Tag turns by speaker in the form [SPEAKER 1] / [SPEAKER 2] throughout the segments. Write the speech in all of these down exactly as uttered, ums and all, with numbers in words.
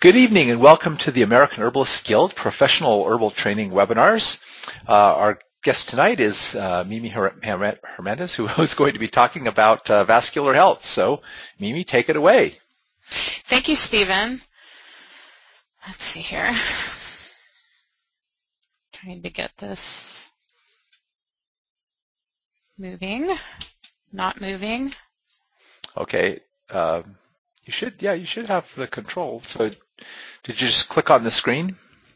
[SPEAKER 1] Good evening and welcome to the American Herbalist Guild Professional Herbal Training Webinars. Uh, our guest tonight is uh, Mimi Hernandez, who is going to be talking about uh, vascular health. So, Mimi, take it away.
[SPEAKER 2] Thank you, Stephen. Let's see here. Trying to get this moving, not moving.
[SPEAKER 1] Okay. Um, you should, yeah, you should have the control. So, did you just click on the screen?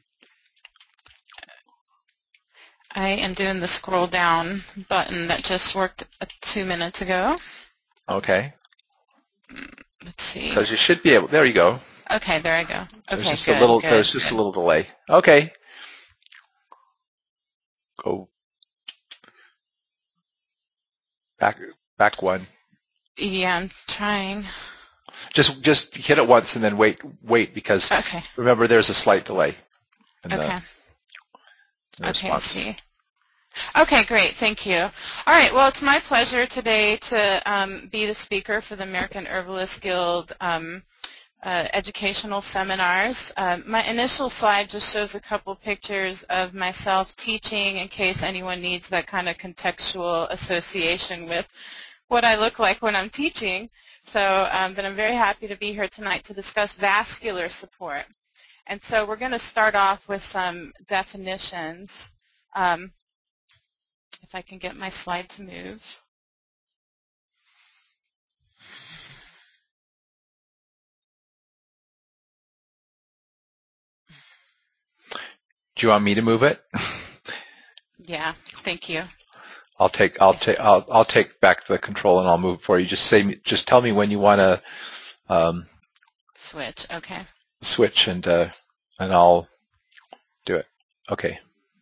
[SPEAKER 2] I am doing the scroll down button that just worked two minutes ago.
[SPEAKER 1] Okay.
[SPEAKER 2] Let's see.
[SPEAKER 1] Because you should be able. There you go.
[SPEAKER 2] Okay, there I go. Okay,
[SPEAKER 1] there's just
[SPEAKER 2] good.
[SPEAKER 1] A little,
[SPEAKER 2] good,
[SPEAKER 1] there's just
[SPEAKER 2] good.
[SPEAKER 1] a little delay. Okay. Go back, back one.
[SPEAKER 2] Yeah, I'm trying.
[SPEAKER 1] Just just hit it once and then wait wait because
[SPEAKER 2] okay.
[SPEAKER 1] remember there's a slight delay in the,
[SPEAKER 2] okay.
[SPEAKER 1] in the
[SPEAKER 2] okay,
[SPEAKER 1] response.
[SPEAKER 2] see. Okay, great. Thank you. All right. Well, it's my pleasure today to um, be the speaker for the American Herbalist Guild um, uh, educational seminars. Um, my initial slide just shows a couple pictures of myself teaching in case anyone needs that kind of contextual association with what I look like when I'm teaching. So, um, but I'm very happy to be here tonight to discuss vascular support. And so we're going to start off with some definitions. Um, if I can get my slide to move.
[SPEAKER 1] Do you want me to move it?
[SPEAKER 2] Yeah, thank you.
[SPEAKER 1] I'll take I'll take I'll I'll take back the control and I'll move for you. Just say just tell me when you want to um,
[SPEAKER 2] switch. Okay.
[SPEAKER 1] Switch and uh, and I'll do it. Okay.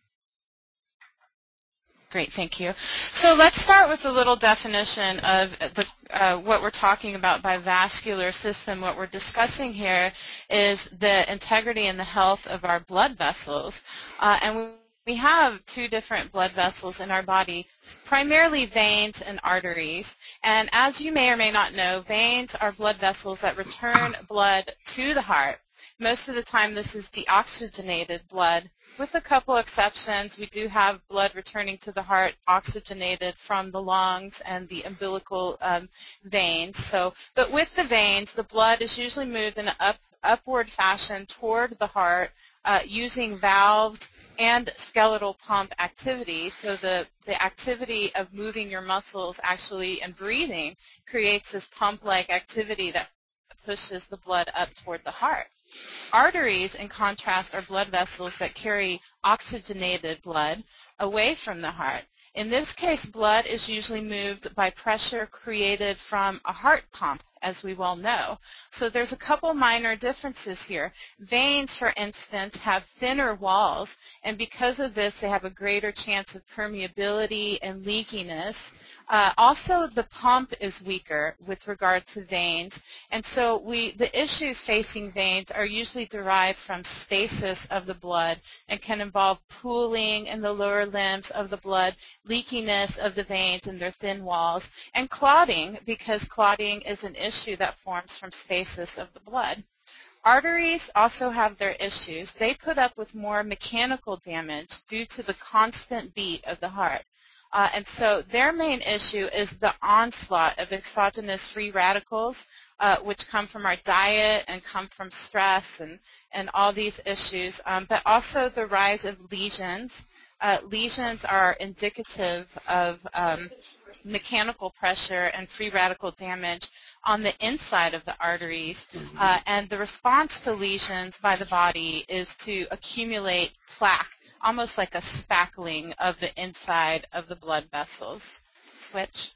[SPEAKER 2] Great, thank you. So let's start with a little definition of the, uh, what we're talking about by vascular system. What we're discussing here is the integrity and the health of our blood vessels. Uh, and we, we have two different blood vessels in our body, primarily veins and arteries. And as you may or may not know, veins are blood vessels that return blood to the heart. Most of the time this is deoxygenated blood. With a couple exceptions, we do have blood returning to the heart oxygenated from the lungs and the umbilical um, veins. So, but with the veins, the blood is usually moved in an up, upward fashion toward the heart uh, using valves and skeletal pump activity. So the, the activity of moving your muscles actually and breathing creates this pump-like activity that pushes the blood up toward the heart. Arteries, in contrast, are blood vessels that carry oxygenated blood away from the heart. In this case, blood is usually moved by pressure created from a heart pump, as we well know. So there's a couple minor differences here. Veins, for instance, have thinner walls, and because of this, they have a greater chance of permeability and leakiness. Uh, also, the pump is weaker with regard to veins, and so we, the issues facing veins are usually derived from stasis of the blood and can involve pooling in the lower limbs of the blood, leakiness of the veins and their thin walls, and clotting, because clotting is an issue that forms from stasis of the blood. Arteries also have their issues. They put up with more mechanical damage due to the constant beat of the heart. Uh, and so their main issue is the onslaught of exogenous free radicals, uh, which come from our diet and come from stress and, and all these issues, um, but also the rise of lesions. Uh, lesions are indicative of um, mechanical pressure and free radical damage on the inside of the arteries, uh, and the response to lesions by the body is to accumulate plaque, almost like a spackling of the inside of the blood vessels. Switch.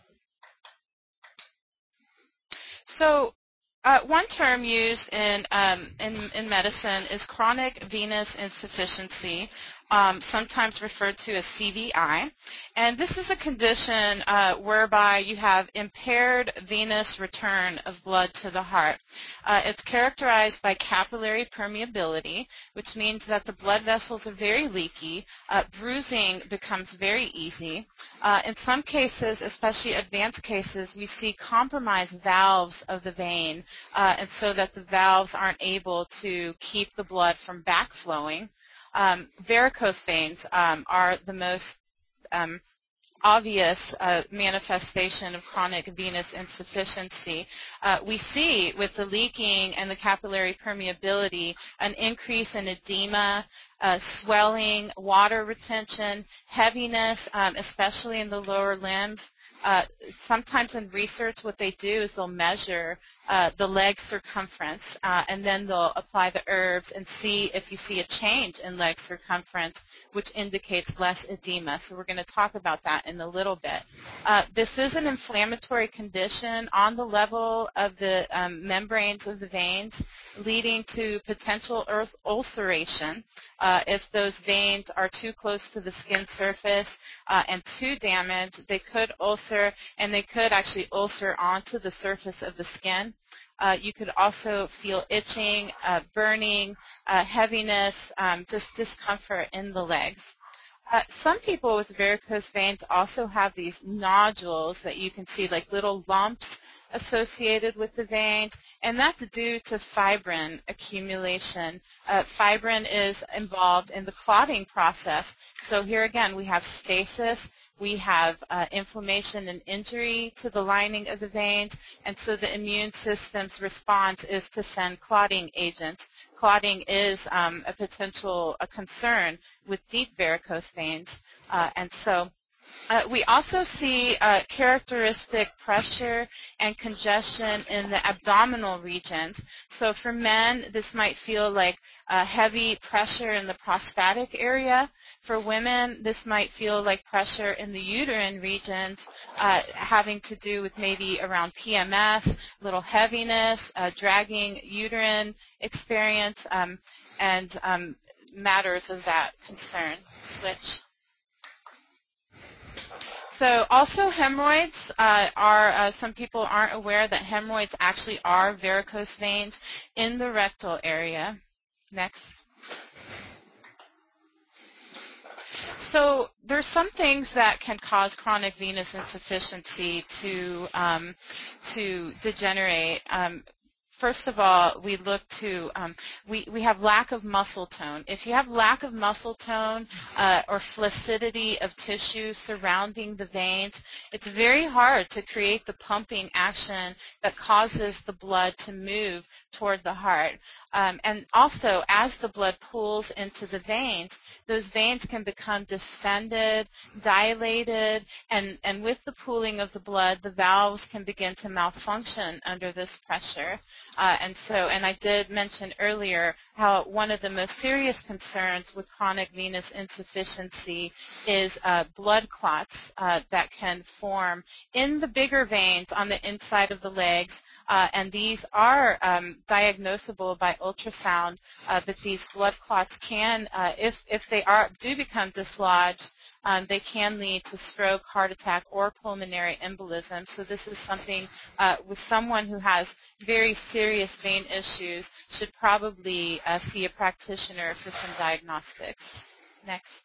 [SPEAKER 2] So uh, one term used in, um, in, in medicine is chronic venous insufficiency. um, sometimes referred to as C V I. And this is a condition uh, whereby you have impaired venous return of blood to the heart. Uh, it's characterized by capillary permeability, which means that the blood vessels are very leaky. Uh, bruising becomes very easy. Uh, in some cases, especially advanced cases, we see compromised valves of the vein, uh, and so that the valves aren't able to keep the blood from backflowing. Um, varicose veins um, are the most um, obvious uh, manifestation of chronic venous insufficiency. Uh, we see with the leaking and the capillary permeability an increase in edema, uh, swelling, water retention, heaviness, um, especially in the lower limbs. Uh, sometimes in research what they do is they'll measure uh, the leg circumference uh, and then they'll apply the herbs and see if you see a change in leg circumference, which indicates less edema. So we're going to talk about that in a little bit. Uh, this is an inflammatory condition on the level of the um, membranes of the veins, leading to potential ulceration. Uh, if those veins are too close to the skin surface uh, and too damaged, they could ulcer, and they could actually ulcer onto the surface of the skin. Uh, you could also feel itching, uh, burning, uh, heaviness, um, just discomfort in the legs. Uh, some people with varicose veins also have these nodules that you can see, like little lumps associated with the veins, and that's due to fibrin accumulation. Uh, fibrin is involved in the clotting process. So here again, we have stasis, we have uh, inflammation and injury to the lining of the veins, and so the immune system's response is to send clotting agents. Clotting is um, a potential a concern with deep varicose veins, uh, and so Uh, we also see uh, characteristic pressure and congestion in the abdominal regions. So for men, this might feel like uh, heavy pressure in the prostatic area. For women, this might feel like pressure in the uterine regions, uh, having to do with maybe around P M S, little heaviness, uh, dragging uterine experience, um, and um, matters of that concern. Switch. So also hemorrhoids uh, are, uh, some people aren't aware that hemorrhoids actually are varicose veins in the rectal area. Next. So there's some things that can cause chronic venous insufficiency to, um, to degenerate. Um, First of all, we look to, um, we, we have lack of muscle tone. If you have lack of muscle tone uh, or flaccidity of tissue surrounding the veins, it's very hard to create the pumping action that causes the blood to move toward the heart. Um, and also, as the blood pools into the veins, those veins can become distended, dilated, and, and with the pooling of the blood, the valves can begin to malfunction under this pressure. Uh, and so, and I did mention earlier how one of the most serious concerns with chronic venous insufficiency is uh, blood clots uh, that can form in the bigger veins on the inside of the legs. Uh, and these are um, diagnosable by ultrasound, uh, but these blood clots can, uh, if, if they are do become dislodged, um, they can lead to stroke, heart attack, or pulmonary embolism. So this is something uh, with someone who has very serious vein issues should probably uh, see a practitioner for some diagnostics. Next.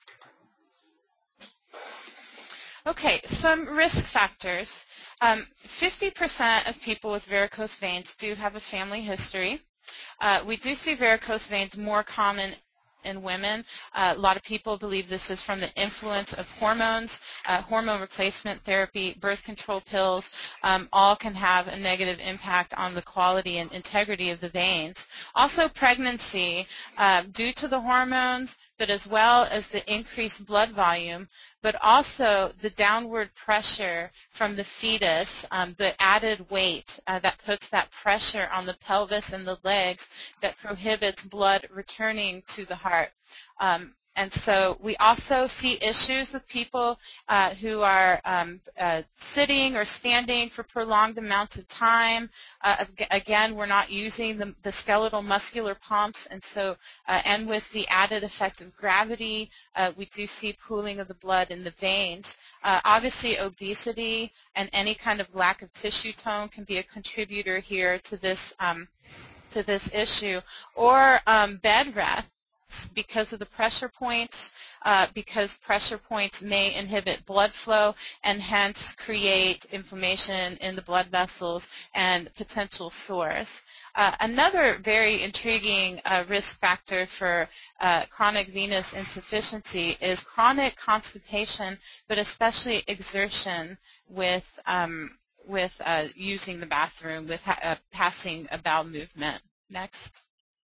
[SPEAKER 2] Okay, some risk factors. Um, fifty percent of people with varicose veins do have a family history. Uh, we do see varicose veins more common in women. Uh, a lot of people believe this is from the influence of hormones, uh, hormone replacement therapy, birth control pills, um, all can have a negative impact on the quality and integrity of the veins. Also pregnancy, uh, due to the hormones, but as well as the increased blood volume, but also the downward pressure from the fetus, um, the added weight uh, that puts that pressure on the pelvis and the legs that prohibits blood returning to the heart. Um, And so we also see issues with people uh, who are um, uh, sitting or standing for prolonged amounts of time. Uh, again, we're not using the, the skeletal muscular pumps, and so uh, and with the added effect of gravity, uh, we do see pooling of the blood in the veins. Uh, obviously, obesity and any kind of lack of tissue tone can be a contributor here to this um, to this issue, or um, bed rest because of the pressure points, uh, because pressure points may inhibit blood flow and hence create inflammation in the blood vessels and potential sores. Uh, another very intriguing uh, risk factor for uh, chronic venous insufficiency is chronic constipation, but especially exertion with um, with uh, using the bathroom, with ha- uh, passing a bowel movement. Next.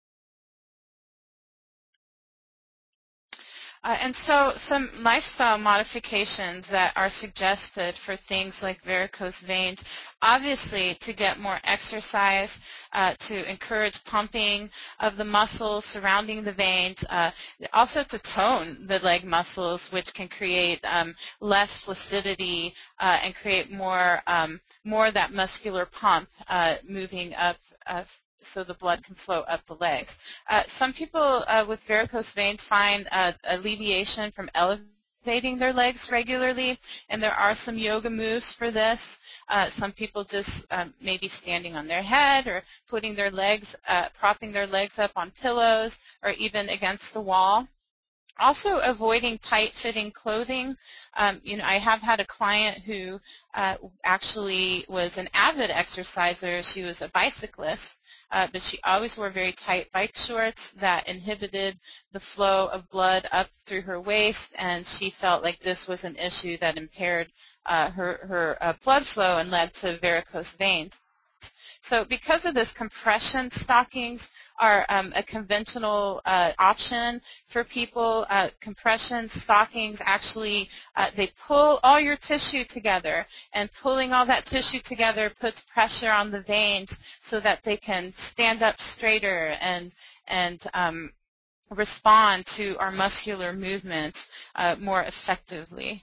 [SPEAKER 2] Uh, and so some lifestyle modifications that are suggested for things like varicose veins, obviously to get more exercise, uh, to encourage pumping of the muscles surrounding the veins, uh, also to tone the leg muscles, which can create um, less flaccidity uh, and create more, um, more of that muscular pump uh, moving up uh, so the blood can flow up the legs. Uh, some people uh, with varicose veins find uh, alleviation from elevating their legs regularly, and there are some yoga moves for this. Uh, some people just um, maybe standing on their head or putting their legs, uh, propping their legs up on pillows or even against a wall. Also avoiding tight-fitting clothing. Um, you know, I have had a client who uh, actually was an avid exerciser. She was a bicyclist, uh, but she always wore very tight bike shorts that inhibited the flow of blood up through her waist, and she felt like this was an issue that impaired uh, her, her uh, blood flow and led to varicose veins. So because of this, compression stockings are um, a conventional uh, option for people. Uh, compression stockings actually, uh, they pull all your tissue together, and pulling all that tissue together puts pressure on the veins so that they can stand up straighter and, and um, respond to our muscular movements uh, more effectively.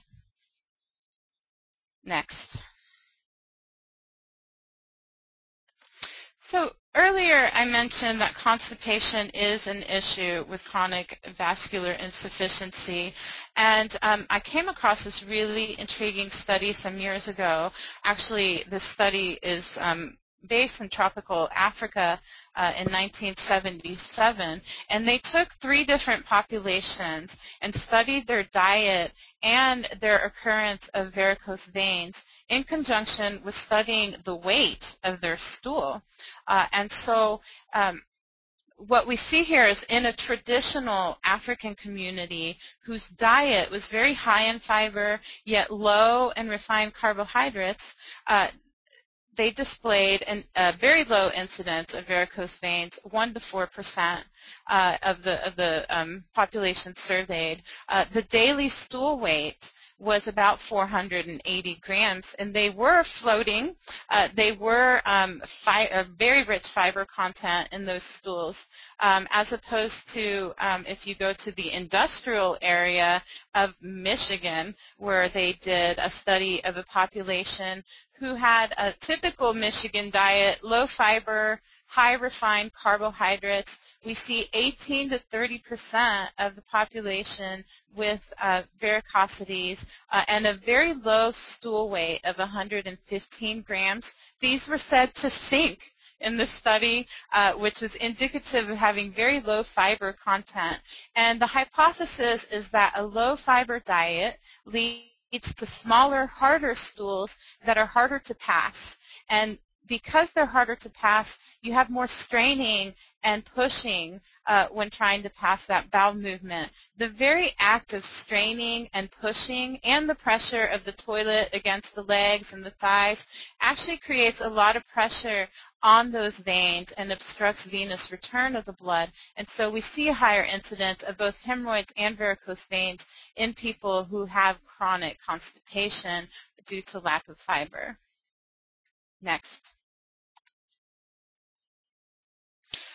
[SPEAKER 2] Next. So earlier I mentioned that constipation is an issue with chronic vascular insufficiency, and um, I came across this really intriguing study some years ago. Actually, this study is um, based in tropical Africa uh, in nineteen seventy-seven, and they took three different populations and studied their diet and their occurrence of varicose veins in conjunction with studying the weight of their stool. Uh, and so um, what we see here is in a traditional African community whose diet was very high in fiber yet low in refined carbohydrates, uh, they displayed an, a very low incidence of varicose veins, one to four percent uh, of the of the um, population surveyed. Uh, the daily stool weight was about four hundred eighty grams, and they were floating. Uh, they were um, fi- a very rich fiber content in those stools, um, as opposed to um, if you go to the industrial area of Michigan, where they did a study of a population who had a typical Michigan diet, low fiber, high refined carbohydrates. We see eighteen to thirty percent of the population with uh, varicosities uh, and a very low stool weight of one hundred fifteen grams. These were said to sink in the study, uh, which was indicative of having very low fiber content. And the hypothesis is that a low fiber diet leads to smaller, harder stools that are harder to pass. And because they're harder to pass, you have more straining and pushing uh, when trying to pass that bowel movement. The very act of straining and pushing and the pressure of the toilet against the legs and the thighs actually creates a lot of pressure on those veins and obstructs venous return of the blood. And so we see a higher incidence of both hemorrhoids and varicose veins in people who have chronic constipation due to lack of fiber. Next.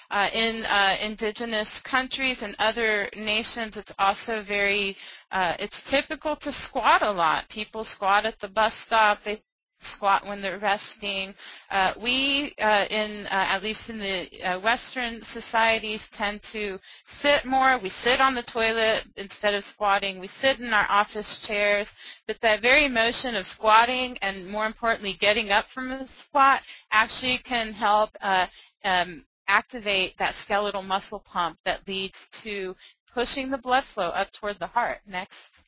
[SPEAKER 2] Uh, in uh, indigenous countries and other nations, it's also very, uh, it's typical to squat a lot. People squat at the bus stop. They squat when they're resting. Uh, we, uh, in uh, at least in the uh, Western societies, tend to sit more. We sit on the toilet instead of squatting. We sit in our office chairs. But that very motion of squatting and, more importantly, getting up from a squat actually can help uh, um, activate that skeletal muscle pump that leads to pushing the blood flow up toward the heart. Next.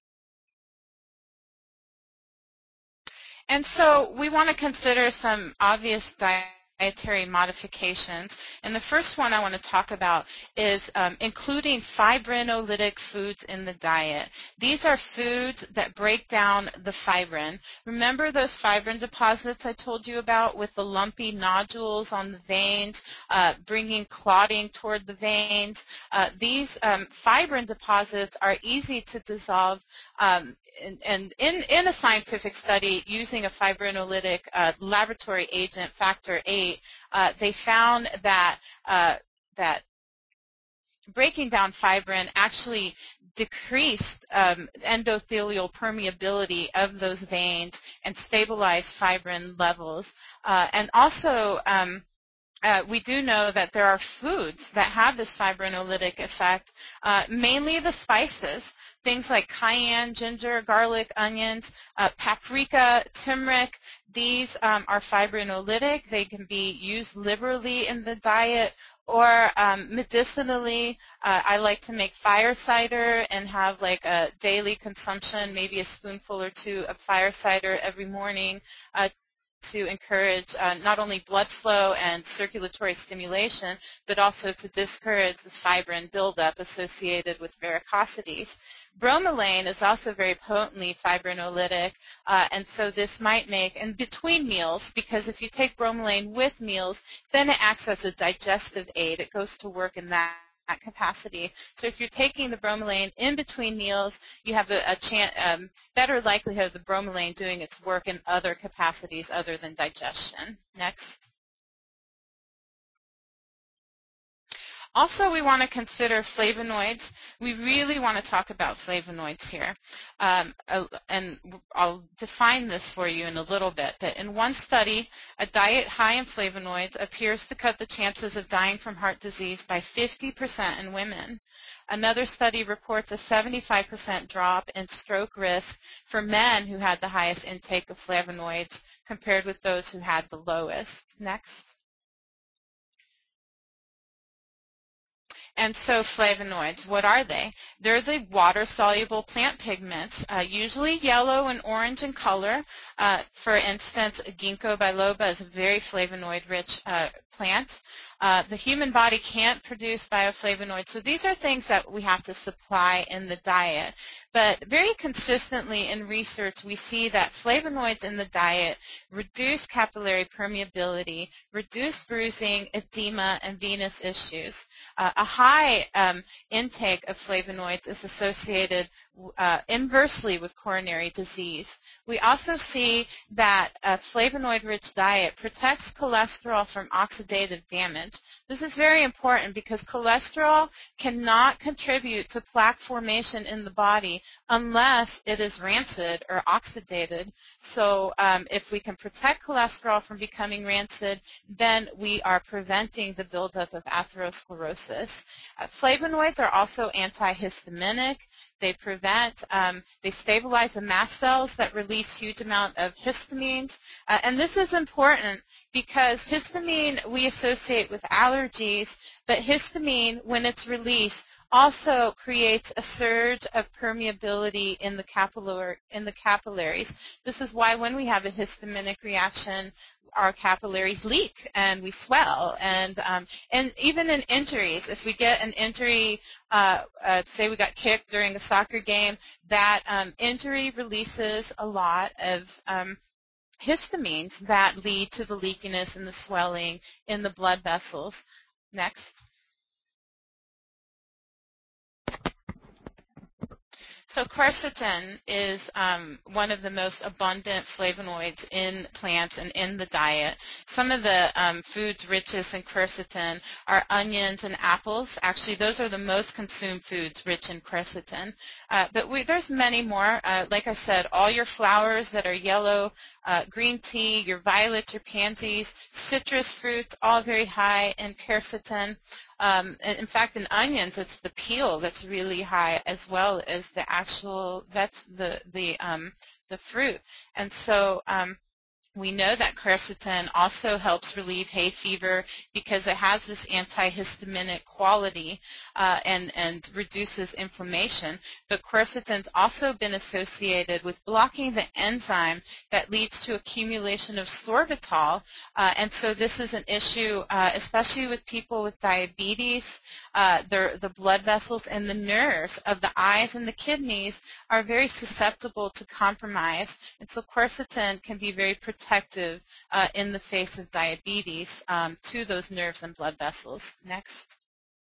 [SPEAKER 2] And so we want to consider some obvious dietary modifications. And the first one I want to talk about is um, including fibrinolytic foods in the diet. These are foods that break down the fibrin. Remember those fibrin deposits I told you about with the lumpy nodules on the veins, uh, bringing clotting toward the veins? Uh, these um, fibrin deposits are easy to dissolve um, And, and in, in a scientific study using a fibrinolytic uh, laboratory agent, factor eight, uh, they found that uh, that breaking down fibrin actually decreased um, endothelial permeability of those veins and stabilized fibrin levels. Uh, and also, um, Uh, we do know that there are foods that have this fibrinolytic effect, uh, mainly the spices, things like cayenne, ginger, garlic, onions, uh, paprika, turmeric. These um, are fibrinolytic. They can be used liberally in the diet or um, medicinally. Uh, I like to make fire cider and have like a daily consumption, maybe a spoonful or two of fire cider every morning. Uh, to encourage uh, not only blood flow and circulatory stimulation, but also to discourage the fibrin buildup associated with varicosities. Bromelain is also very potently fibrinolytic, uh, and so this might make, and between meals, because if you take bromelain with meals, then it acts as a digestive aid. It goes to work in that capacity. So if you're taking the bromelain in between meals, you have a, a chance, um, better likelihood of the bromelain doing its work in other capacities other than digestion. Next. Also, we want to consider flavonoids. We really want to talk about flavonoids here. Um, and I'll define this for you in a little bit. But in one study, a diet high in flavonoids appears to cut the chances of dying from heart disease by fifty percent in women. Another study reports a seventy-five percent drop in stroke risk for men who had the highest intake of flavonoids compared with those who had the lowest. Next. And so flavonoids, what are they? They're the water-soluble plant pigments, uh, usually yellow and orange in color. Uh, for instance, ginkgo biloba is a very flavonoid-rich uh, plant. Uh, the human body can't produce bioflavonoids, so these are things that we have to supply in the diet. But very consistently in research, we see that flavonoids in the diet reduce capillary permeability, reduce bruising, edema, and venous issues. Uh, a high um, intake of flavonoids is associated uh, inversely with coronary disease. We also see that a flavonoid-rich diet protects cholesterol from oxidative damage. This is very important because cholesterol cannot contribute to plaque formation in the body unless it is rancid or oxidated. So um, if we can protect cholesterol from becoming rancid, then we are preventing the buildup of atherosclerosis. Uh, flavonoids are also antihistaminic. They prevent, um, they stabilize the mast cells that release huge amount of histamines. Uh, and this is important because histamine we associate with allergies, but histamine, when it's released, also creates a surge of permeability in the capillary, in the capillaries. This is why when we have a histaminic reaction, our capillaries leak and we swell. And um, and even in injuries, if we get an injury, uh, uh, say we got kicked during a soccer game, that um, injury releases a lot of um, histamines that lead to the leakiness and the swelling in the blood vessels. Next. So quercetin is um, one of the most abundant flavonoids in plants and in the diet. Some of the um, foods richest in quercetin are onions and apples. Actually, those are the most consumed foods rich in quercetin. Uh, but we, there's many more. Uh, like I said, all your flowers that are yellow, uh, green tea, your violets, your pansies, citrus fruits, all very high in quercetin. Um, in fact, in onions, it's the peel that's really high, as well as the actual veg, the the um, the fruit. And so um, we know that quercetin also helps relieve hay fever because it has this antihistaminic quality uh, and, and reduces inflammation. But quercetin's also been associated with blocking the enzyme that leads to accumulation of sorbitol. Uh, and so this is an issue, uh, especially with people with diabetes. Uh, the, the blood vessels and the nerves of the eyes and the kidneys are very susceptible to compromise. And so quercetin can be very protective uh, in the face of diabetes um, to those nerves and blood vessels. Next.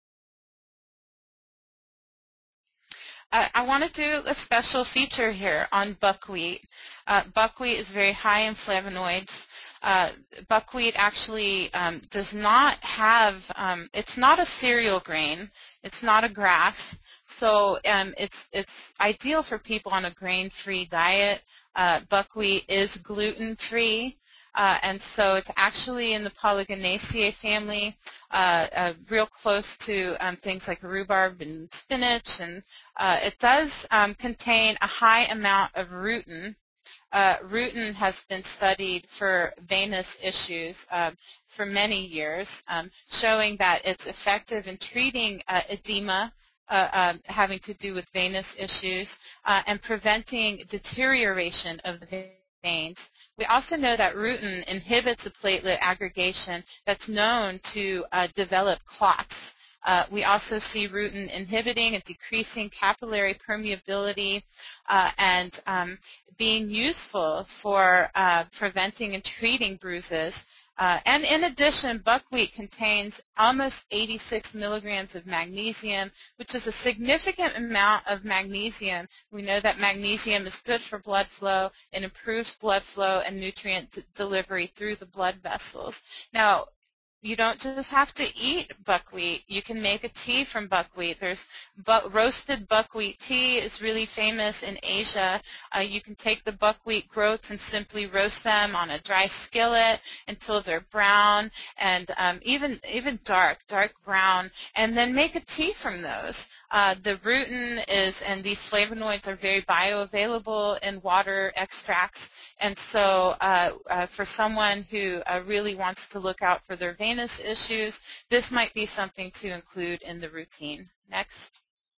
[SPEAKER 2] Uh, I want to do a special feature here on buckwheat. Uh, buckwheat is very high in flavonoids. Uh, buckwheat actually um, does not have, um, it's not a cereal grain, it's not a grass, so um, it's, it's ideal for people on a grain-free diet. Uh, buckwheat is gluten-free, uh, and so it's actually in the Polygoniaceae family, uh, uh, real close to um, things like rhubarb and spinach, and uh, it does um, contain a high amount of rutin. Uh, rutin has been studied for venous issues uh, for many years, um, showing that it's effective in treating uh, edema uh, uh, having to do with venous issues uh, and preventing deterioration of the veins. We also know that rutin inhibits a platelet aggregation that's known to uh, develop clots. Uh, we also see rutin inhibiting and decreasing capillary permeability uh, and um, being useful for uh, preventing and treating bruises. Uh, and in addition, buckwheat contains almost eighty-six milligrams of magnesium, which is a significant amount of magnesium. We know that magnesium is good for blood flow and improves blood flow and nutrient delivery through the blood vessels. Now, you don't just have to eat buckwheat. You can make a tea from buckwheat. There's bu- roasted buckwheat tea is really famous in Asia. Uh, you can take the buckwheat groats and simply roast them on a dry skillet until they're brown and um, even even dark, dark brown, and then make a tea from those. Uh, the rutin is, and these flavonoids are very bioavailable in water extracts, and so uh, uh, for someone who uh, really wants to look out for their venous issues, this might be something to include in the routine. Next.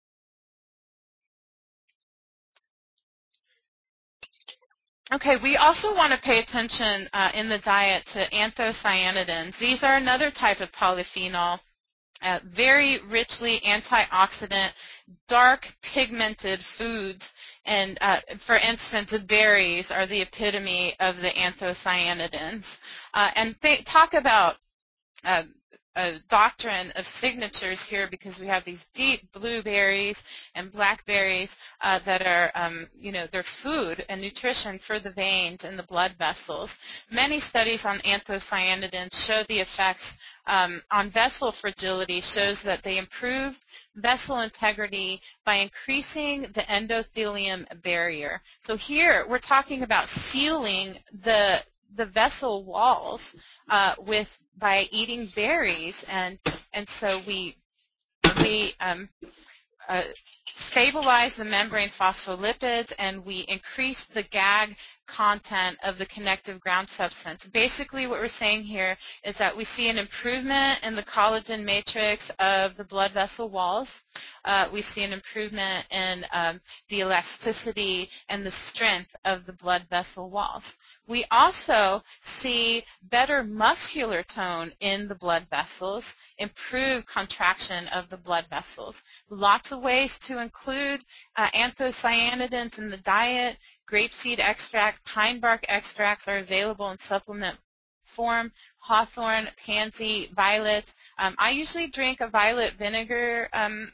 [SPEAKER 2] Okay, we also want to pay attention uh, in the diet to anthocyanidins. These are another type of polyphenol, uh, very richly antioxidant, dark pigmented foods. And uh, for instance, berries are the epitome of the anthocyanidins. Uh, and they talk about uh, a doctrine of signatures here because we have these deep blueberries and blackberries uh, that are, um, you know, they're food and nutrition for the veins and the blood vessels. Many studies on anthocyanidins show the effects um, on vessel fragility, shows that they improve vessel integrity by increasing the endothelium barrier. So here we're talking about sealing the the vessel walls uh, with by eating berries, and and so we we um, uh, stabilize the membrane phospholipids, and we increase the G A G content of the connective ground substance. Basically what we're saying here is that we see an improvement in the collagen matrix of the blood vessel walls. Uh, we see an improvement in um, the elasticity and the strength of the blood vessel walls. We also see better muscular tone in the blood vessels, improved contraction of the blood vessels. Lots of ways to include uh, anthocyanidins in the diet. Grapeseed extract, pine bark extracts are available in supplement form. Hawthorn, pansy, violet. Um, I usually drink a violet vinegar um,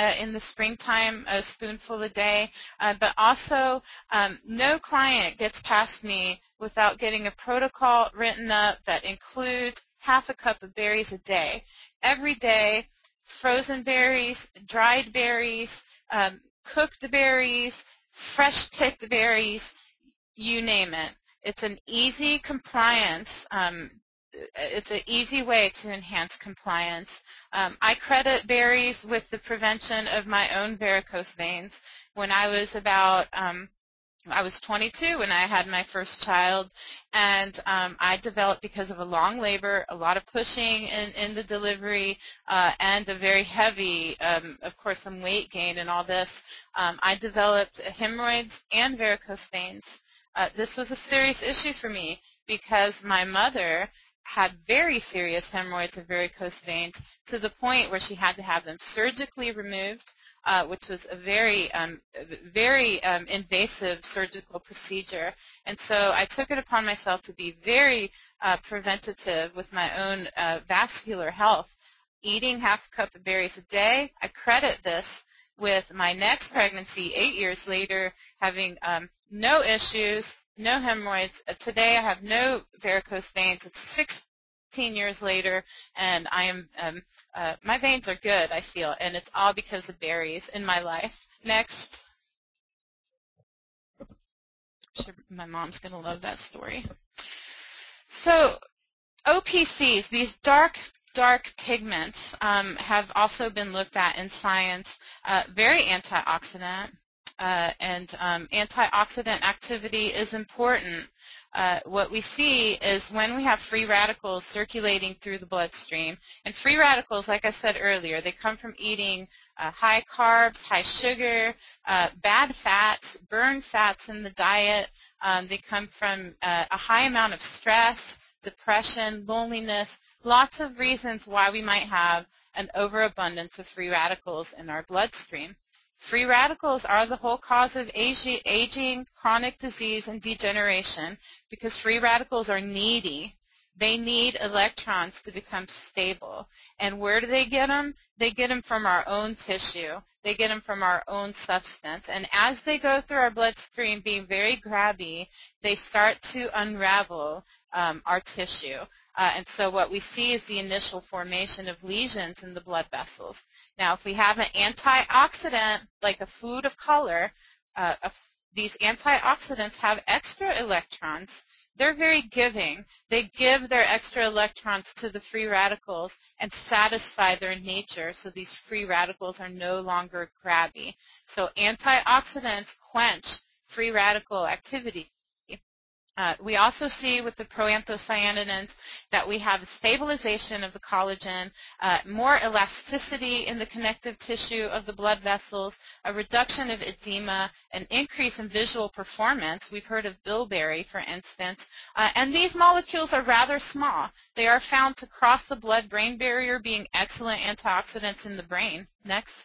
[SPEAKER 2] Uh, in the springtime, a spoonful a day, uh, but also um, no client gets past me without getting a protocol written up that includes half a cup of berries a day. Every day, frozen berries, dried berries, um, cooked berries, fresh picked berries, you name it. It's an easy compliance. Um, it's an easy way to enhance compliance. Um, I credit berries with the prevention of my own varicose veins. When I was about, um, I was twenty-two when I had my first child, and um, I developed, because of a long labor, a lot of pushing in, in the delivery, uh, and a very heavy, um, of course, some weight gain and all this. Um, I developed hemorrhoids and varicose veins. Uh, this was a serious issue for me because my mother had very serious hemorrhoids and varicose veins to the point where she had to have them surgically removed, uh, which was a very, um, very um, invasive surgical procedure. And so I took it upon myself to be very uh, preventative with my own uh, vascular health, eating half a cup of berries a day. I credit this with my next pregnancy, eight years later, having um, no issues, no hemorrhoids. Uh, today I have no varicose veins. It's sixteen years later, and I am um, uh, my veins are good, I feel, and it's all because of berries in my life. Next. I'm sure my mom's going to love that story. So O P Cs, these dark dark pigments, um, have also been looked at in science, uh, very antioxidant, uh, and um, antioxidant activity is important. Uh, what we see is when we have free radicals circulating through the bloodstream, and free radicals, like I said earlier, they come from eating uh, high carbs, high sugar, uh, bad fats, burned fats in the diet. Um, they come from uh, a high amount of stress, depression, loneliness, lots of reasons why we might have an overabundance of free radicals in our bloodstream. Free radicals are the whole cause of aging, chronic disease, and degeneration because free radicals are needy. They need electrons to become stable. And where do they get them? They get them from our own tissue. They get them from our own substance. And as they go through our bloodstream being very grabby, they start to unravel um, our tissue. Uh, and so what we see is the initial formation of lesions in the blood vessels. Now, if we have an antioxidant, like a food of color, uh, a, these antioxidants have extra electrons. They're very giving. They give their extra electrons to the free radicals and satisfy their nature, so these free radicals are no longer grabby. So antioxidants quench free radical activity. Uh, we also see with the proanthocyanidins that we have a stabilization of the collagen, uh, more elasticity in the connective tissue of the blood vessels, a reduction of edema, an increase in visual performance. We've heard of bilberry, for instance. Uh, and these molecules are rather small. They are found to cross the blood-brain barrier, being excellent antioxidants in the brain. Next.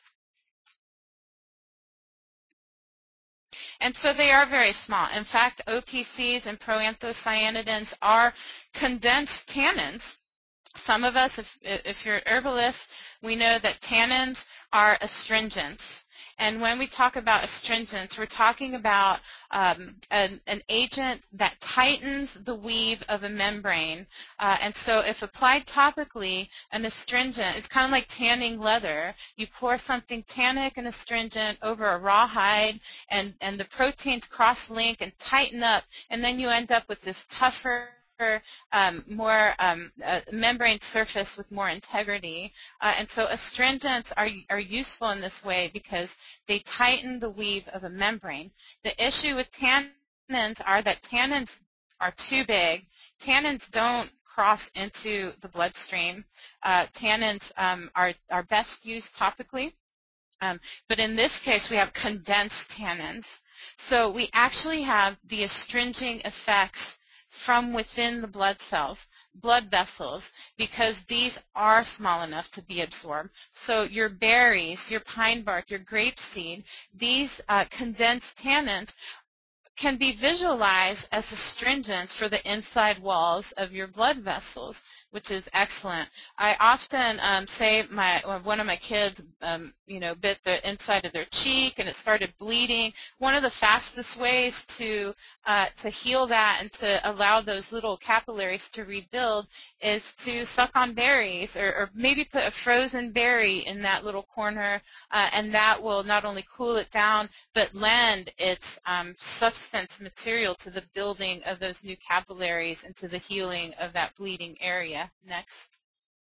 [SPEAKER 2] And so they are very small. In fact, O P Cs and proanthocyanidins are condensed tannins. Some of us, if, if you're an herbalist, we know that tannins are astringents. And when we talk about astringents, we're talking about um, an, an agent that tightens the weave of a membrane. Uh, and so if applied topically, an astringent, it's kind of like tanning leather. You pour something tannic and astringent over a raw hide, and, and the proteins cross-link and tighten up, and then you end up with this tougher, Um, more um, uh, membrane surface with more integrity. Uh, and so astringents are, are useful in this way because they tighten the weave of a membrane. The issue with tannins are that tannins are too big. Tannins don't cross into the bloodstream. Uh, tannins um, are, are best used topically. Um, but in this case, we have condensed tannins. So we actually have the astringing effects from within the blood cells, blood vessels, because these are small enough to be absorbed. So your berries, your pine bark, your grapeseed, these uh, condensed tannins can be visualized as astringents for the inside walls of your blood vessels, which is excellent. I often um, say my one of my kids, um, you know, bit the inside of their cheek and it started bleeding. One of the fastest ways to uh, to heal that and to allow those little capillaries to rebuild is to suck on berries, or, or maybe put a frozen berry in that little corner, uh, and that will not only cool it down but lend its um, substance material to the building of those new capillaries and to the healing of that bleeding area. Next.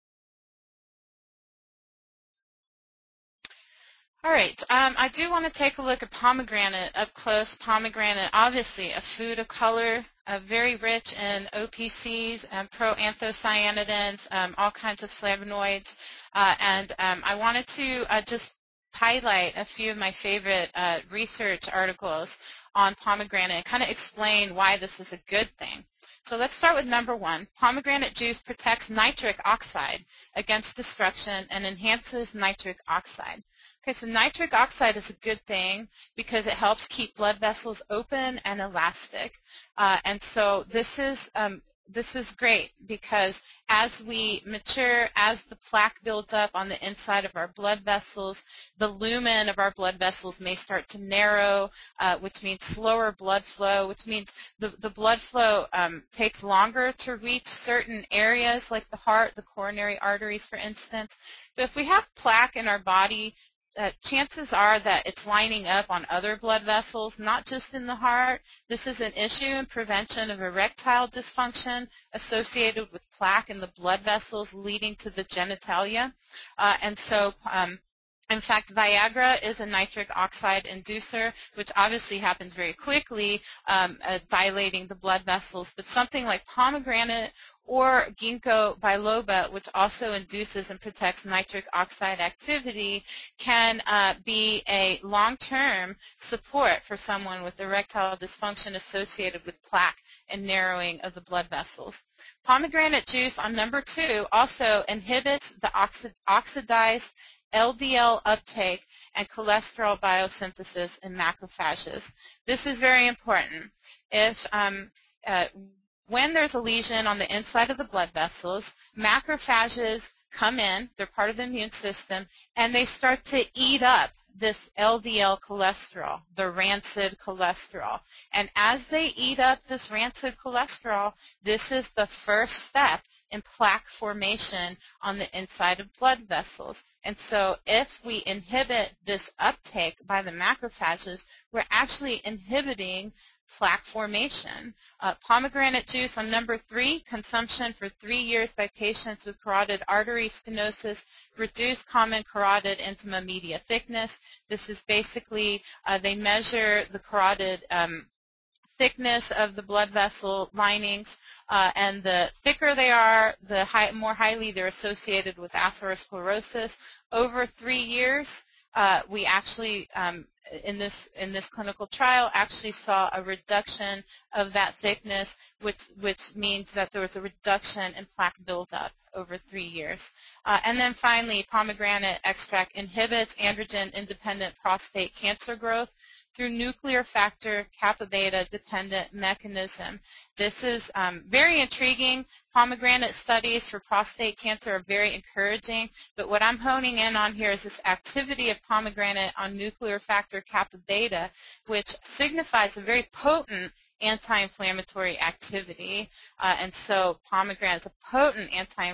[SPEAKER 2] All right, um, I do want to take a look at pomegranate up close. Pomegranate, obviously a food of color, uh, very rich in O P Cs, um, proanthocyanidins, um, all kinds of flavonoids, uh, and um, I wanted to uh, just highlight a few of my favorite uh, research articles on pomegranate and kind of explain why this is a good thing. So let's start with number one. Pomegranate juice protects nitric oxide against destruction and enhances nitric oxide. Okay, so nitric oxide is a good thing because it helps keep blood vessels open and elastic. Uh, and so this is um, this is great because as we mature, as the plaque builds up on the inside of our blood vessels, the lumen of our blood vessels may start to narrow, uh, which means slower blood flow, which means the, the blood flow um, takes longer to reach certain areas like the heart, the coronary arteries, for instance. But if we have plaque in our body, Uh, chances are that it's lining up on other blood vessels, not just in the heart. This is an issue in prevention of erectile dysfunction associated with plaque in the blood vessels leading to the genitalia. Uh, and so, um, in fact, Viagra is a nitric oxide inducer, which obviously happens very quickly, um, uh, dilating the blood vessels. But something like pomegranate or ginkgo biloba, which also induces and protects nitric oxide activity, can uh, be a long-term support for someone with erectile dysfunction associated with plaque and narrowing of the blood vessels. Pomegranate juice, on number two, also inhibits the oxid oxidized L D L uptake and cholesterol biosynthesis in macrophages. This is very important. If um, uh, When there's a lesion on the inside of the blood vessels, macrophages come in, they're part of the immune system, and they start to eat up this L D L cholesterol, the rancid cholesterol. And as they eat up this rancid cholesterol, this is the first step in plaque formation on the inside of blood vessels. And so if we inhibit this uptake by the macrophages, we're actually inhibiting plaque formation. Uh, pomegranate juice on number three, consumption for three years by patients with carotid artery stenosis, reduced common carotid intima media thickness. This is basically, uh, they measure the carotid um, thickness of the blood vessel linings, uh, and the thicker they are, the high, more highly they're associated with atherosclerosis. Over three years, uh, we actually, um, in this in this clinical trial, actually saw a reduction of that thickness, which which means that there was a reduction in plaque buildup over three years. Uh, and then finally, pomegranate extract inhibits androgen-independent prostate cancer growth through nuclear factor kappa beta dependent mechanism. This is um, very intriguing. Pomegranate studies for prostate cancer are very encouraging, but what I'm honing in on here is this activity of pomegranate on nuclear factor kappa beta, which signifies a very potent anti-inflammatory activity. Uh, and so pomegranate is a potent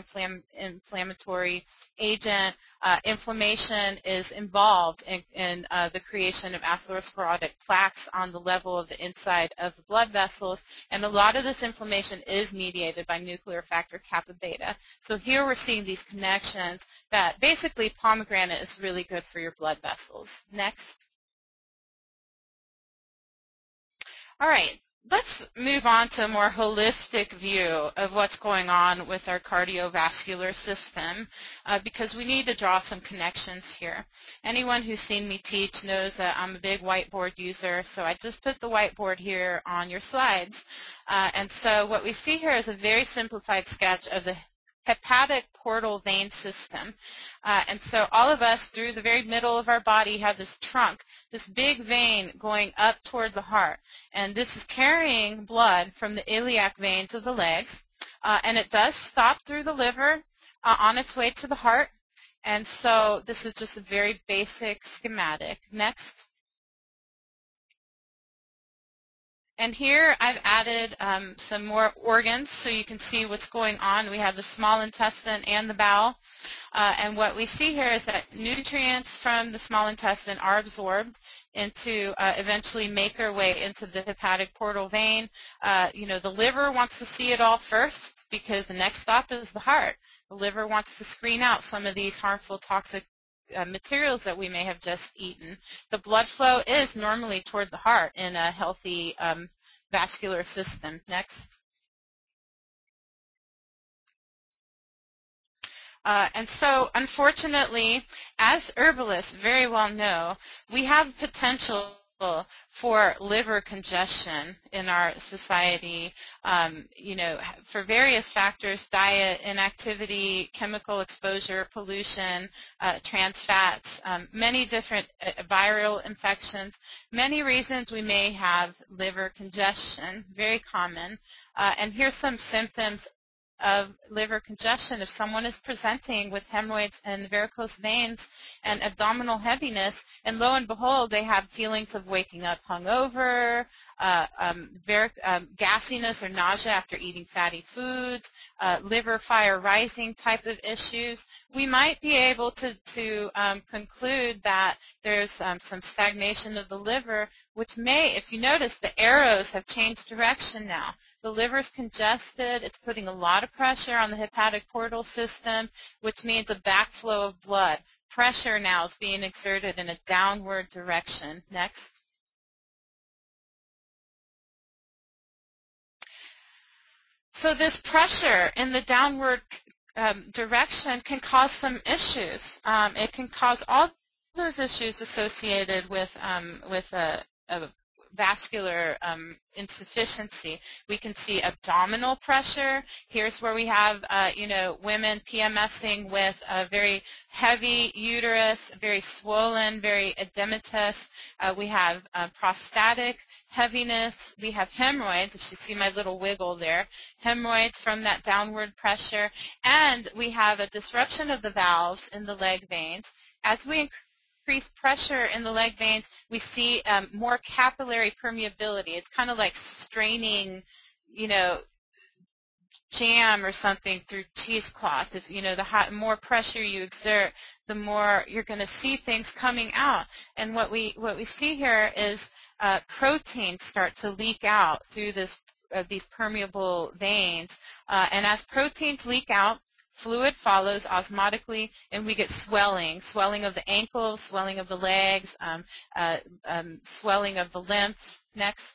[SPEAKER 2] anti-inflammatory agent. Uh, inflammation is involved in, in uh, the creation of atherosclerotic plaques on the level of the inside of the blood vessels, and a lot of this inflammation is mediated by nuclear factor kappa beta. So here we're seeing these connections that basically pomegranate is really good for your blood vessels. Next. All right. Let's move on to a more holistic view of what's going on with our cardiovascular system, uh, because we need to draw some connections here. Anyone who's seen me teach knows that I'm a big whiteboard user, so I just put the whiteboard here on your slides. Uh, and so what we see here is a very simplified sketch of the hepatic portal vein system. Uh, and so all of us, through the very middle of our body, have this trunk, this big vein going up toward the heart. And this is carrying blood from the iliac veins of the legs uh, and it does stop through the liver uh, on its way to the heart. And so this is just a very basic schematic. Next. And here I've added um, some more organs so you can see what's going on. We have the small intestine and the bowel. Uh, and what we see here is that nutrients from the small intestine are absorbed into uh, eventually make their way into the hepatic portal vein. Uh, you know, the liver wants to see it all first because the next stop is the heart. The liver wants to screen out some of these harmful toxic uh, materials that we may have just eaten. The blood flow is normally toward the heart in a healthy um, vascular system. Next. Uh, and so, unfortunately, as herbalists very well know, we have potential for liver congestion in our society, um, you know, for various factors: diet, inactivity, chemical exposure, pollution, uh, trans fats, um, many different uh, viral infections, many reasons we may have liver congestion, very common. Uh, and here's some symptoms of liver congestion. If someone is presenting with hemorrhoids and varicose veins and abdominal heaviness, and lo and behold, they have feelings of waking up hungover, uh, um, um, gassiness or nausea after eating fatty foods, uh, liver fire rising type of issues, we might be able to, to um, conclude that there's um, some stagnation of the liver, which may, if you notice, the arrows have changed direction now. The liver's congested. It's putting a lot of pressure on the hepatic portal system, which means a backflow of blood. Pressure now is being exerted in a downward direction. Next. So this pressure in the downward um, direction can cause some issues. Um, it can cause all those issues associated with um, with a, a vascular um, insufficiency. We can see abdominal pressure. Here's where we have, uh, you know, women PMSing with a very heavy uterus, very swollen, very edematous. Uh, we have uh, prostatic heaviness. We have hemorrhoids, if you see my little wiggle there, hemorrhoids from that downward pressure. And we have a disruption of the valves in the leg veins. As we increase increased pressure in the leg veins, we see um, more capillary permeability. It's kind of like straining, you know, jam or something through cheesecloth. If you know, the hot, more pressure you exert, the more you're going to see things coming out. And what we what we see here is uh, proteins start to leak out through this uh, these permeable veins, uh, and as proteins leak out, fluid follows osmotically, and we get swelling, swelling of the ankles, swelling of the legs, um, uh, um, swelling of the lymph. Next.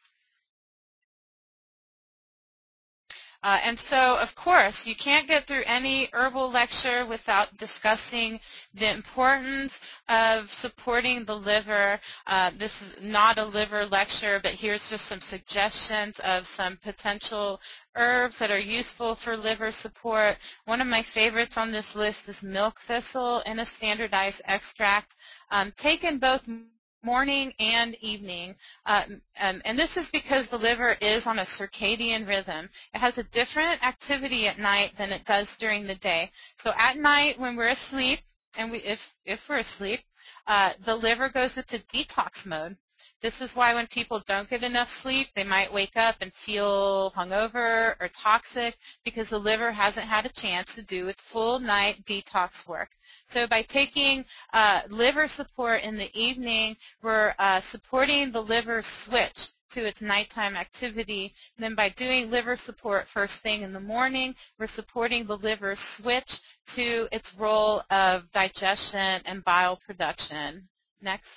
[SPEAKER 2] Uh, and so, of course, you can't get through any herbal lecture without discussing the importance of supporting the liver. Uh, this is not a liver lecture, but here's just some suggestions of some potential herbs that are useful for liver support. One of my favorites on this list is milk thistle in a standardized extract, um, taken both morning and evening. Uh, um, and this is because the liver is on a circadian rhythm. It has a different activity at night than it does during the day. So at night when we're asleep, and we, if, if we're asleep, uh, the liver goes into detox mode. This is why when people don't get enough sleep, they might wake up and feel hungover or toxic because the liver hasn't had a chance to do its full night detox work. So by taking uh, liver support in the evening, we're uh, supporting the liver switch to its nighttime activity. And then by doing liver support first thing in the morning, we're supporting the liver switch to its role of digestion and bile production. Next.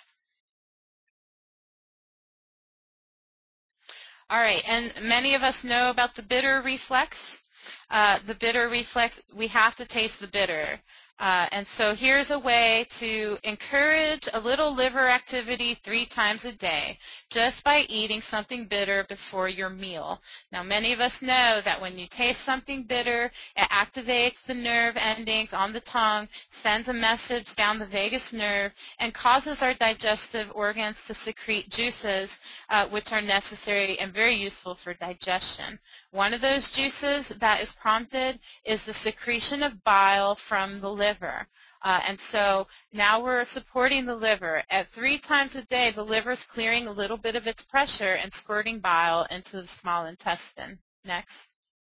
[SPEAKER 2] All right, and many of us know about the bitter reflex. Uh, the bitter reflex, we have to taste the bitter. Uh, and so here's a way to encourage a little liver activity three times a day just by eating something bitter before your meal. Now, many of us know that when you taste something bitter, it activates the nerve endings on the tongue, sends a message down the vagus nerve, and causes our digestive organs to secrete juices, uh, which are necessary and very useful for digestion. One of those juices that is prompted is the secretion of bile from the liver. Uh, and so now we're supporting the liver. At three times a day, the liver is clearing a little bit of its pressure and squirting bile into the small intestine. Next.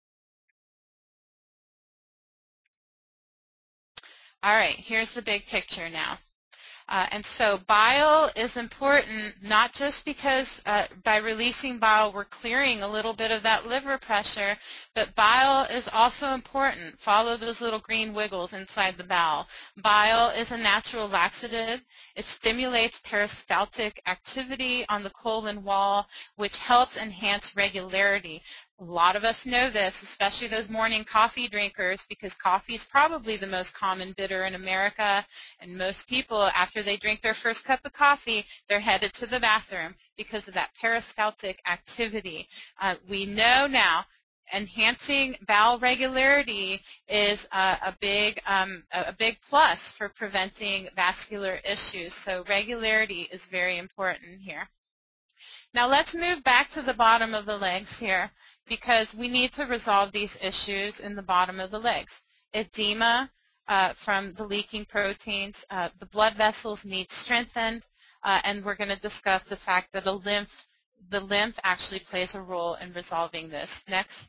[SPEAKER 2] All right, here's the big picture now. Uh, and so bile is important not just because uh, by releasing bile we're clearing a little bit of that liver pressure, but bile is also important. Follow those little green wiggles inside the bowel. Bile is a natural laxative. It stimulates peristaltic activity on the colon wall, which helps enhance regularity. A lot of us know this, especially those morning coffee drinkers, because coffee is probably the most common bitter in America, and most people, after they drink their first cup of coffee, they're headed to the bathroom because of that peristaltic activity. Uh, we know now enhancing bowel regularity is a, a big um, a big plus for preventing vascular issues. So regularity is very important here. Now let's move back to the bottom of the legs here because we need to resolve these issues in the bottom of the legs. Edema uh, from the leaking proteins, uh, the blood vessels need strengthened, uh, and we're going to discuss the fact that a lymph, the lymph actually plays a role in resolving this. Next.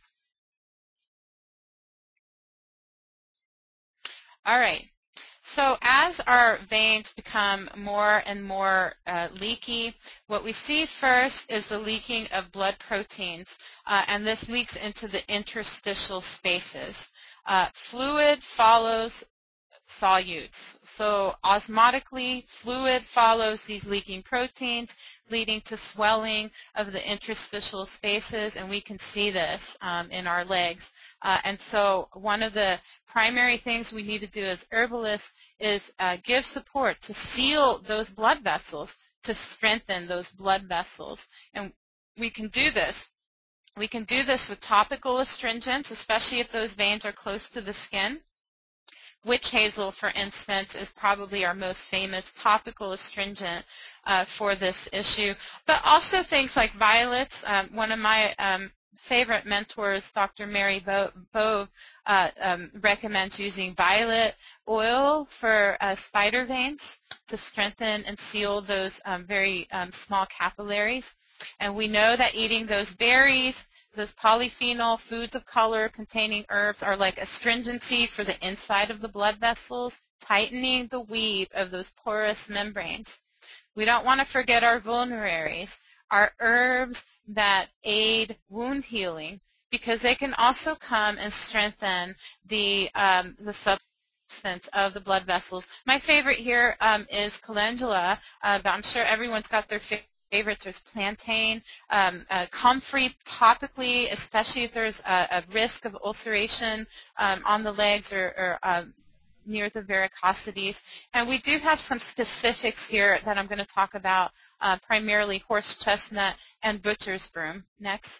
[SPEAKER 2] All right. So as our veins become more and more uh, leaky, what we see first is the leaking of blood proteins, uh, and this leaks into the interstitial spaces. Uh, fluid follows solutes. So osmotically, fluid follows these leaking proteins, leading to swelling of the interstitial spaces, and we can see this um, in our legs. Uh, and so one of the primary things we need to do as herbalists is uh, give support to seal those blood vessels, to strengthen those blood vessels. And we can do this. We can do this with topical astringents, especially if those veins are close to the skin. Witch hazel, for instance, is probably our most famous topical astringent uh, for this issue, but also things like violets. Um, one of my um, favorite mentors, Doctor Mary Bove, uh, um, recommends using violet oil for uh, spider veins to strengthen and seal those um, very um, small capillaries. And we know that eating those berries, those polyphenol foods of color containing herbs, are like astringency for the inside of the blood vessels, tightening the weave of those porous membranes. We don't want to forget our vulneraries, our herbs that aid wound healing, because they can also come and strengthen the, um, the substance of the blood vessels. My favorite here um, is calendula, uh, but I'm sure everyone's got their favorite. Favorites. There's plantain, um, uh, comfrey topically, especially if there's a, a risk of ulceration um, on the legs or, or um, near the varicosities. And we do have some specifics here that I'm going to talk about, uh, primarily horse chestnut and butcher's broom. Next.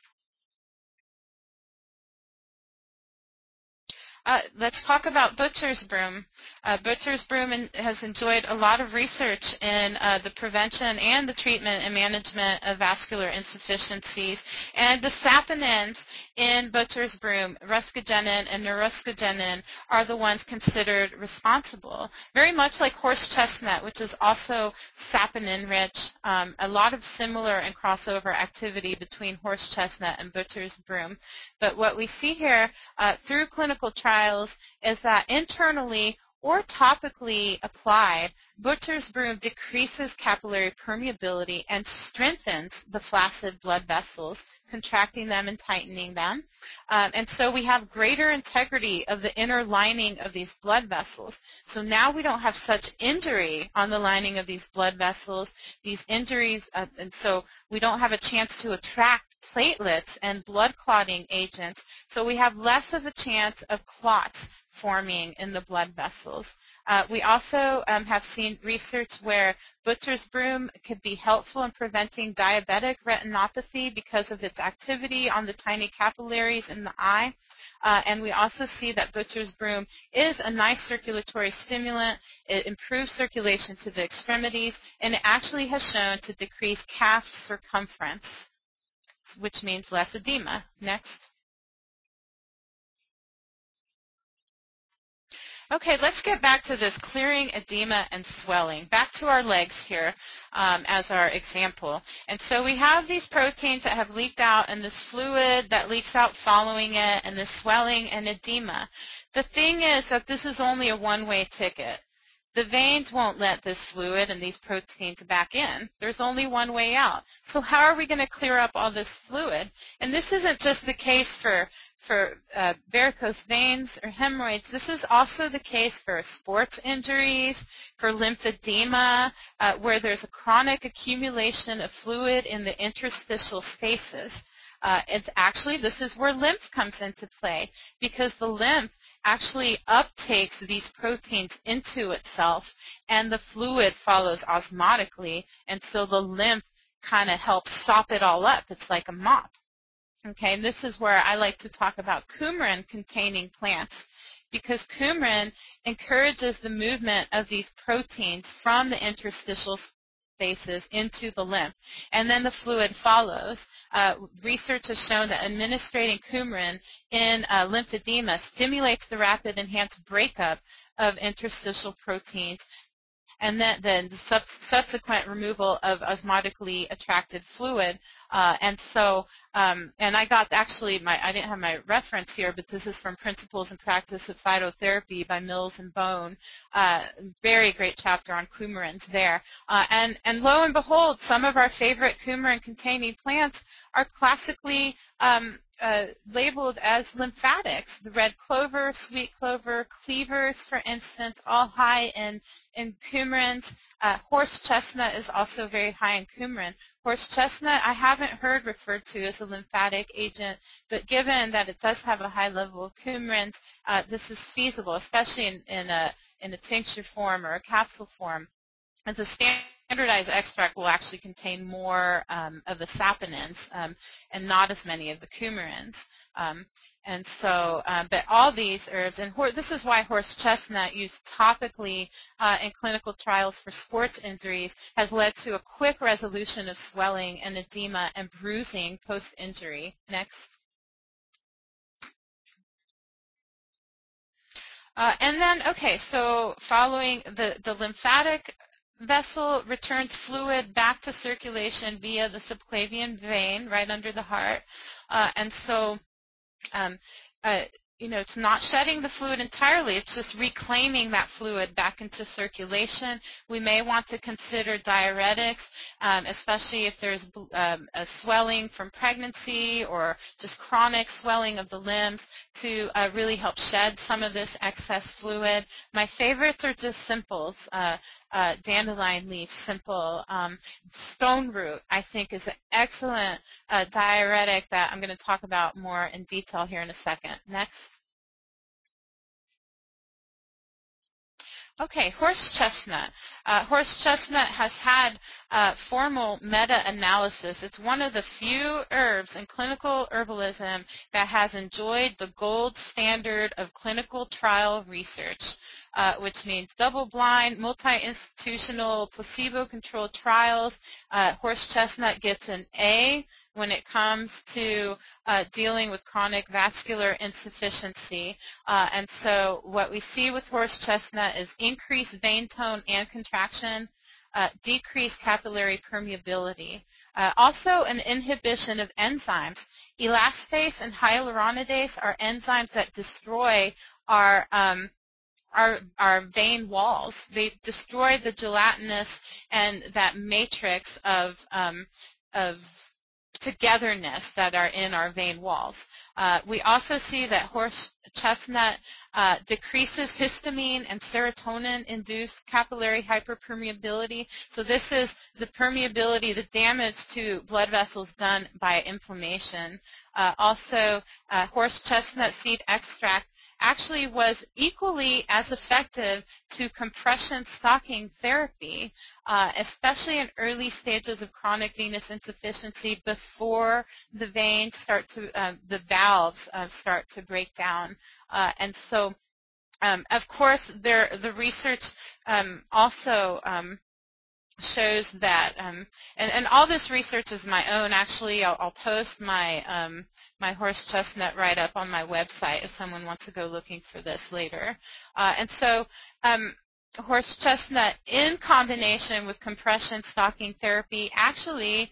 [SPEAKER 2] Uh, let's talk about butcher's broom. Uh, butcher's broom in, has enjoyed a lot of research in uh, the prevention and the treatment and management of vascular insufficiencies. And the saponins in butcher's broom, ruscogenin and neuruscogenin, are the ones considered responsible. Very much like horse chestnut, which is also saponin-rich. Um, a lot of similar and crossover activity between horse chestnut and butcher's broom. But what we see here uh, through clinical trials is that internally or topically applied, butcher's broom decreases capillary permeability and strengthens the flaccid blood vessels, contracting them and tightening them. Um, and so we have greater integrity of the inner lining of these blood vessels. So now we don't have such injury on the lining of these blood vessels, these injuries, uh, and so we don't have a chance to attract platelets and blood clotting agents, so we have less of a chance of clots forming in the blood vessels. Uh, we also um, have seen research where butcher's broom could be helpful in preventing diabetic retinopathy because of its activity on the tiny capillaries in the eye. Uh, and we also see that butcher's broom is a nice circulatory stimulant. It improves circulation to the extremities, and it actually has shown to decrease calf circumference, which means less edema. Next. Okay, let's get back to this clearing edema and swelling. Back to our legs here um, as our example. And so we have these proteins that have leaked out and this fluid that leaks out following it and this swelling and edema. The thing is that this is only a one-way ticket. The veins won't let this fluid and these proteins back in. There's only one way out. So how are we going to clear up all this fluid? And this isn't just the case for for uh, varicose veins or hemorrhoids. This is also the case for sports injuries, for lymphedema, uh, where there's a chronic accumulation of fluid in the interstitial spaces. Uh, it's actually, this is where lymph comes into play, because the lymph actually uptakes these proteins into itself, and the fluid follows osmotically, and so the lymph kind of helps sop it all up. It's like a mop. Okay, and this is where I like to talk about coumarin-containing plants, because coumarin encourages the movement of these proteins from the interstitial spaces into the lymph, and then the fluid follows. Uh, research has shown that administering coumarin in uh, lymphedema stimulates the rapid enhanced breakup of interstitial proteins, and then, then the sub subsequent removal of osmotically attracted fluid. Uh, and so, um, and I got actually my, I didn't have my reference here, but this is from Principles and Practice of Phytotherapy by Mills and Bone. Uh, very great chapter on coumarins there. Uh, and, and lo and behold, some of our favorite coumarin-containing plants are classically um, Uh, labeled as lymphatics. The red clover, sweet clover, cleavers, for instance, all high in, in coumarins. Uh, horse chestnut is also very high in coumarin. Horse chestnut I haven't heard referred to as a lymphatic agent, but given that it does have a high level of coumarins, uh, this is feasible, especially in, in, a, in a tincture form or a capsule form. As a standardized extract will actually contain more um, of the saponins um, and not as many of the coumarins. Um, and so, uh, but all these herbs, and this is why horse chestnut used topically uh, in clinical trials for sports injuries has led to a quick resolution of swelling and edema and bruising post-injury. Next. Uh, and then, okay, so following the, the lymphatic vessel returns fluid back to circulation via the subclavian vein right under the heart. Uh, and so, um, uh, you know, it's not shedding the fluid entirely. It's just reclaiming that fluid back into circulation. We may want to consider diuretics, um, especially if there's um, a swelling from pregnancy or just chronic swelling of the limbs, to uh, really help shed some of this excess fluid. My favorites are just simples. Uh, uh, dandelion leaf, simple. Um, stone root, I think, is an excellent uh, diuretic that I'm going to talk about more in detail here in a second. Next. Okay, horse chestnut. Uh, horse chestnut has had uh, formal meta-analysis. It's one of the few herbs in clinical herbalism that has enjoyed the gold standard of clinical trial research, uh, which means double-blind, multi-institutional, placebo-controlled trials. Uh, horse chestnut gets an A when it comes to uh, dealing with chronic vascular insufficiency. Uh, and so what we see with horse chestnut is increased vein tone and contraction, uh, decreased capillary permeability. Uh, also an inhibition of enzymes. Elastase and hyaluronidase are enzymes that destroy our um, Our, our vein walls. They destroy the gelatinous and that matrix of, um, of togetherness that are in our vein walls. Uh, we also see that horse chestnut uh, decreases histamine and serotonin-induced capillary hyperpermeability. So this is the permeability, the damage to blood vessels done by inflammation. Uh, also, uh, horse chestnut seed extract actually was equally as effective to compression stocking therapy, uh, especially in early stages of chronic venous insufficiency before the veins start to, uh, the valves uh, start to break down. Uh, and so, um, of course, there, the research um, also um, shows that, um, and, and all this research is my own. Actually, I'll, I'll post my um, my horse chestnut write-up on my website if someone wants to go looking for this later. Uh, and so, um, horse chestnut in combination with compression stocking therapy actually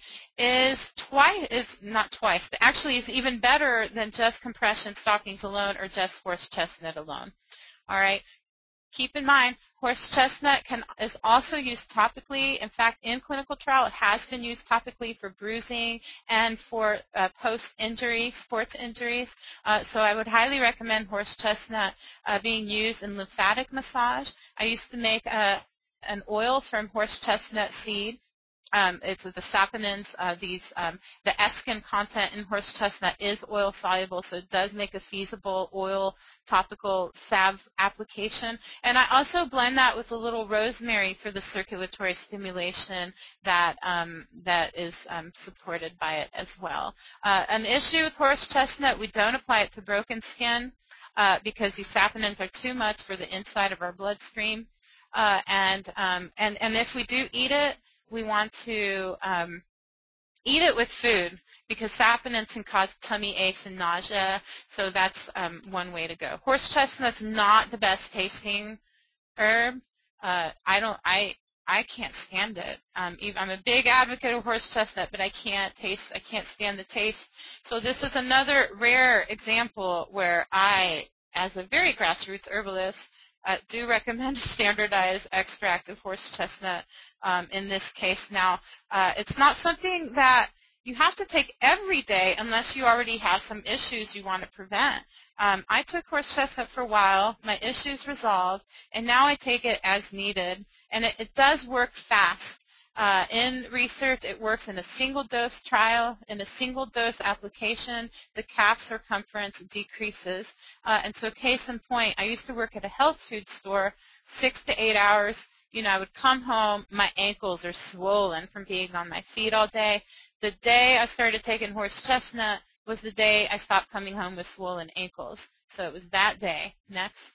[SPEAKER 2] is twice, is not twice, but actually is even better than just compression stockings alone or just horse chestnut alone. All right. Keep in mind, horse chestnut can, is also used topically. In fact, in clinical trial, it has been used topically for bruising and for uh, post-injury, sports injuries. Uh, so I would highly recommend horse chestnut uh, being used in lymphatic massage. I used to make a, an oil from horse chestnut seed. Um, it's the saponins, uh, these, um, the eskin content in horse chestnut is oil soluble, so it does make a feasible oil topical salve application. And I also blend that with a little rosemary for the circulatory stimulation that, um, that is um, supported by it as well. Uh, an issue with horse chestnut, we don't apply it to broken skin uh, because these saponins are too much for the inside of our bloodstream. Uh, and, um, and, and if we do eat it, we want to um, eat it with food because saponins can cause tummy aches and nausea, so that's um, one way to go. Horse chestnut's not the best tasting herb. Uh, I don't, I, I can't stand it. Um, I'm a big advocate of horse chestnut, but I can't taste, I can't stand the taste. So this is another rare example where I, as a very grassroots herbalist, Uh, do recommend a standardized extract of horse chestnut um, in this case. Now, uh, it's not something that you have to take every day unless you already have some issues you want to prevent. Um, I took horse chestnut for a while, my issues resolved, and now I take it as needed, and it, it does work fast. Uh, in research, it works in a single-dose trial. In a single-dose application, the calf circumference decreases. Uh, and so case in point, I used to work at a health food store, six to eight hours. You know, I would come home, my ankles are swollen from being on my feet all day. The day I started taking horse chestnut was the day I stopped coming home with swollen ankles. So it was that day. Next.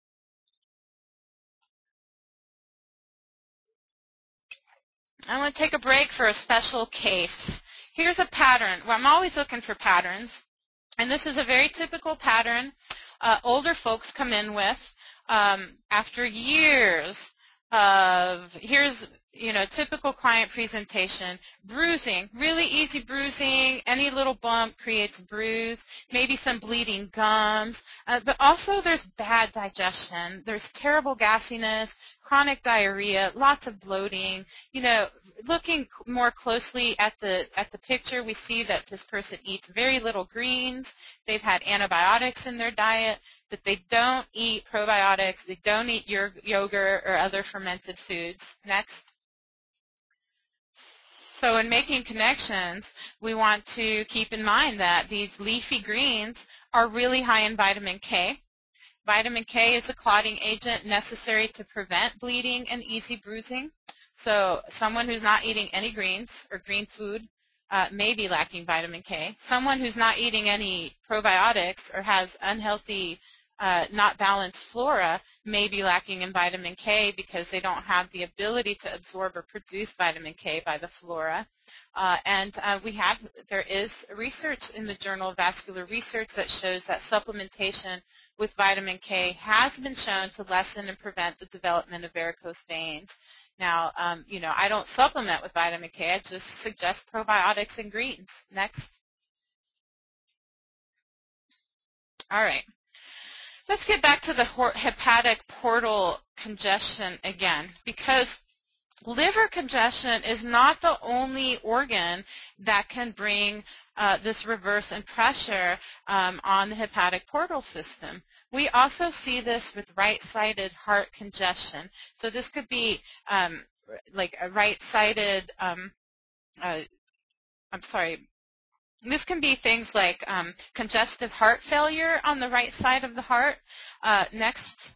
[SPEAKER 2] I want to take a break for a special case. Here's a pattern. Well, I'm always looking for patterns, and this is a very typical pattern uh, older folks come in with um, after years of, here's, you know, typical client presentation, bruising, really easy bruising, any little bump creates bruise, maybe some bleeding gums, uh, but also there's bad digestion, there's terrible gassiness, chronic diarrhea, lots of bloating. You know, looking more closely at the at the picture, we see that this person eats very little greens. They've had antibiotics in their diet, but they don't eat probiotics. They don't eat yogurt or other fermented foods. Next. So in making connections, we want to keep in mind that these leafy greens are really high in vitamin K. Vitamin K is a clotting agent necessary to prevent bleeding and easy bruising. So someone who's not eating any greens or green food uh, may be lacking vitamin K. Someone who's not eating any probiotics or has unhealthy, uh, not balanced flora may be lacking in vitamin K because they don't have the ability to absorb or produce vitamin K by the flora. Uh, and uh, we have, there is research in the Journal of Vascular Research that shows that supplementation with vitamin K has been shown to lessen and prevent the development of varicose veins. Now, um, you know, I don't supplement with vitamin K. I just suggest probiotics and greens. Next. All right. Let's get back to the hepatic portal congestion again, because Liver congestion is not the only organ that can bring uh, this reverse in pressure um, on the hepatic portal system. We also see this with right-sided heart congestion. So this could be um, like a right-sided, um, uh, I'm sorry, this can be things like um, congestive heart failure on the right side of the heart. Uh, next.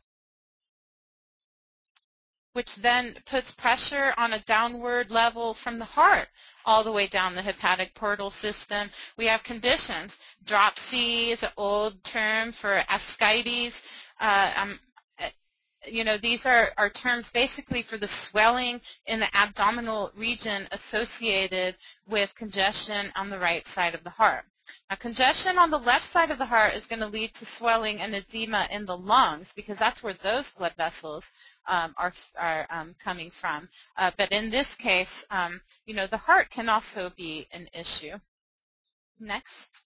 [SPEAKER 2] Which then puts pressure on a downward level from the heart all the way down the hepatic portal system. We have conditions. Dropsy is an old term for ascites. Uh, um, you know, these are, are terms basically for the swelling in the abdominal region associated with congestion on the right side of the heart. Now, congestion on the left side of the heart is going to lead to swelling and edema in the lungs because that's where those blood vessels um, are, are um, coming from. Uh, but in this case, um, you know, the heart can also be an issue. Next.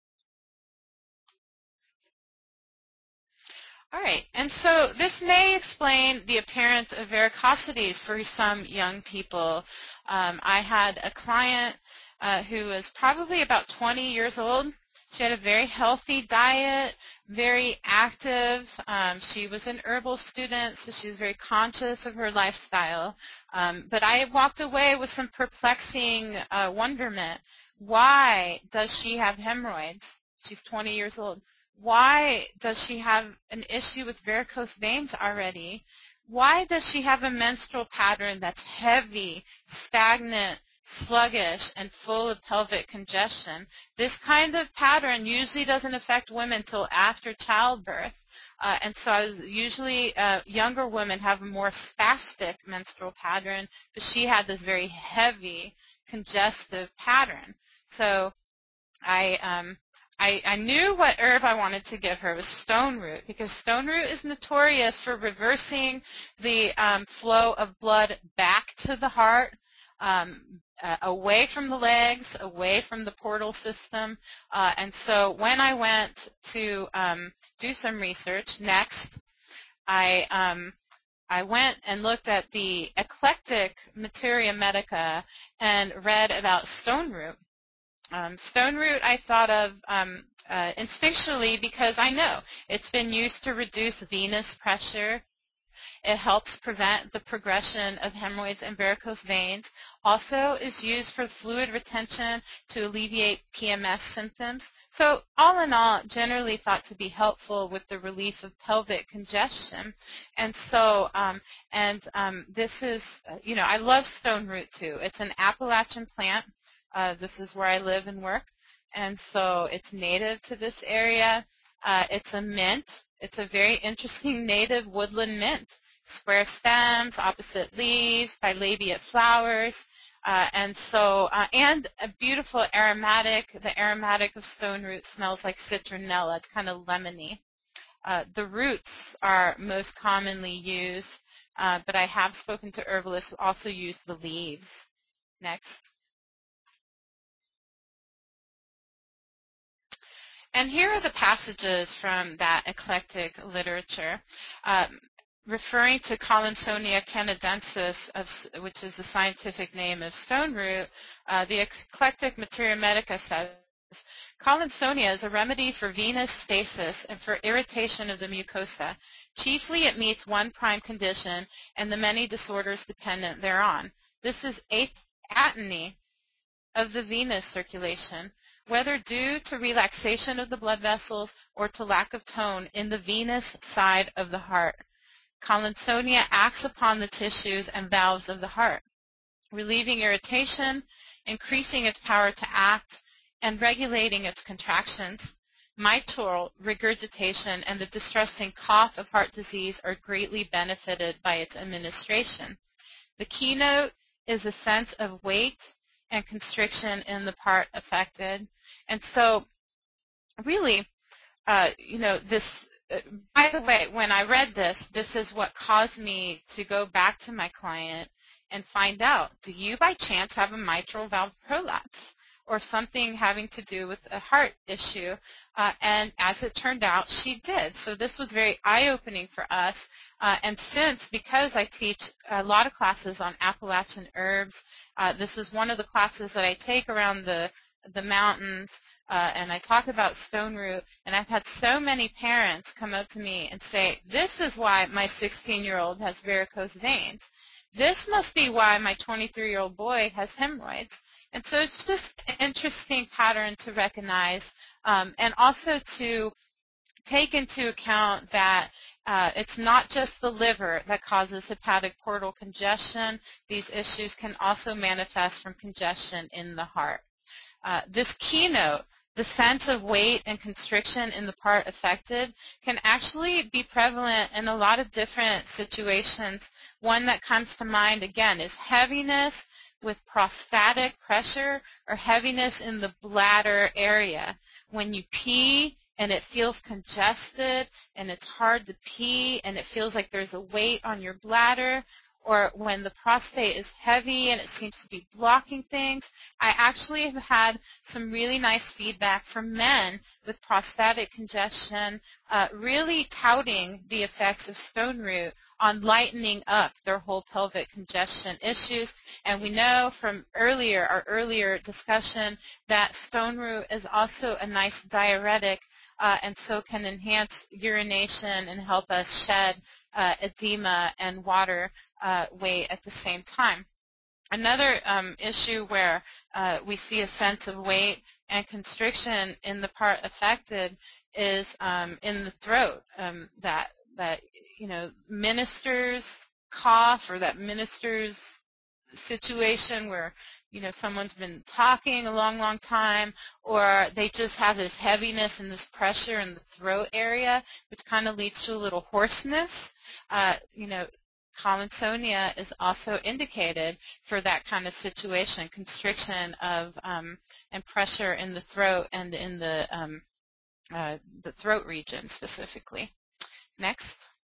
[SPEAKER 2] All right, and so this may explain the appearance of varicosities for some young people. Um, I had a client uh, who was probably about twenty years old. She had a very healthy diet, very active. Um, she was an herbal student, so she was very conscious of her lifestyle. Um, but I walked away with some perplexing uh, wonderment. Why does she have hemorrhoids? She's twenty years old. Why does she have an issue with varicose veins already? Why does she have a menstrual pattern that's heavy, stagnant, sluggish, and full of pelvic congestion? This kind of pattern usually doesn't affect women till after childbirth. Uh, and so I was, usually uh, younger women have a more spastic menstrual pattern, but she had this very heavy, congestive pattern. So I, um, I, I knew what herb I wanted to give her was stone root, because stone root is notorious for reversing the um, flow of blood back to the heart, um, uh, away from the legs, away from the portal system. Uh, and so when I went to um, do some research next, I um, I went and looked at the eclectic Materia Medica and read about stone root. Um, stone root I thought of um, uh, instinctually because I know it's been used to reduce venous pressure. It helps prevent the progression of hemorrhoids and varicose veins. Also is used for fluid retention to alleviate P M S symptoms. So all in all, generally thought to be helpful with the relief of pelvic congestion. And so, um, and um, this is, you know, I love stone root too. It's an Appalachian plant. Uh, this is where I live and work. And so it's native to this area. Uh, it's a mint. It's a very interesting native woodland mint. Square stems, opposite leaves, bilabiate flowers, uh, and so, uh, and a beautiful aromatic. The aromatic of stone root smells like citronella. It's kind of lemony. Uh, the roots are most commonly used, uh, but I have spoken to herbalists who also use the leaves. Next. And here are the passages from that eclectic literature. Um, referring to Collinsonia canadensis, of, which is the scientific name of stone root, uh, the eclectic Materia Medica says, Collinsonia is a remedy for venous stasis and for irritation of the mucosa. Chiefly it meets one prime condition and the many disorders dependent thereon. This is atony of the venous circulation, whether due to relaxation of the blood vessels or to lack of tone in the venous side of the heart. Collinsonia acts upon the tissues and valves of the heart, relieving irritation, increasing its power to act, and regulating its contractions. Mitral regurgitation and the distressing cough of heart disease are greatly benefited by its administration. The keynote is a sense of weight and constriction in the part affected. And so really, uh, you know, this, uh, by the way, when I read this, this is what caused me to go back to my client and find out, do you by chance have a mitral valve prolapse? or something having to do with a heart issue. Uh, and as it turned out, she did. So this was very eye-opening for us. Uh, and since, because I teach a lot of classes on Appalachian herbs, uh, this is one of the classes that I take around the, the mountains, uh, and I talk about stone root, and I've had so many parents come up to me and say, this is why my sixteen-year-old has varicose veins. This must be why my twenty-three-year-old boy has hemorrhoids. And so it's just an interesting pattern to recognize, um, and also to take into account that uh, it's not just the liver that causes hepatic portal congestion. These issues can also manifest from congestion in the heart. Uh, this keynote, the sense of weight and constriction in the part affected, can actually be prevalent in a lot of different situations. One that comes to mind, again, is heaviness with prostatic pressure or heaviness in the bladder area. When you pee and it feels congested and it's hard to pee and it feels like there's a weight on your bladder, or when the prostate is heavy and it seems to be blocking things. I actually have had some really nice feedback from men with prostatic congestion, uh, really touting the effects of stone root on lightening up their whole pelvic congestion issues. And we know from earlier, our earlier discussion, that stone root is also a nice diuretic, uh, and so can enhance urination and help us shed uh, edema and water uh, weight at the same time. Another um, issue where uh, we see a sense of weight and constriction in the part affected is um, in the throat. Um, that that you know ministers cough, or that ministers situation where you know someone's been talking a long, long time, or they just have this heaviness and this pressure in the throat area, which kind of leads to a little hoarseness. Uh, you know. Collinsonia is also indicated for that kind of situation, constriction of um, and pressure in the throat and in the um, uh, the throat region specifically. Next.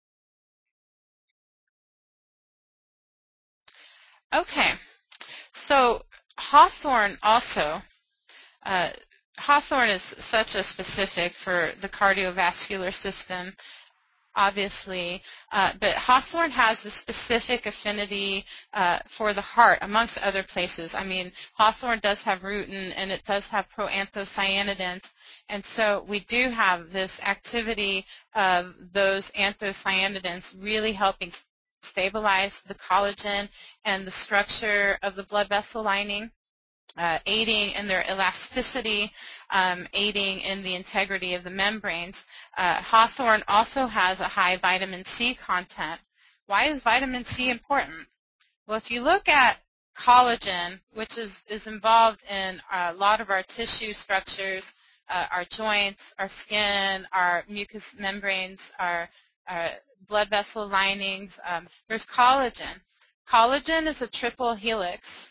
[SPEAKER 2] Okay, so Hawthorne also. Uh, Hawthorne is such a specific for the cardiovascular system, obviously, uh, but Hawthorne has a specific affinity uh, for the heart, amongst other places. I mean, Hawthorne does have rutin, and it does have proanthocyanidins, and so we do have this activity of those anthocyanidins really helping stabilize the collagen and the structure of the blood vessel lining. Uh, aiding in their elasticity, um, aiding in the integrity of the membranes. Uh, Hawthorne also has a high vitamin C content. Why is vitamin C important? Well, if you look at collagen, which is, is involved in a lot of our tissue structures, uh, our joints, our skin, our mucous membranes, our, our blood vessel linings, um, there's collagen. Collagen is a triple helix.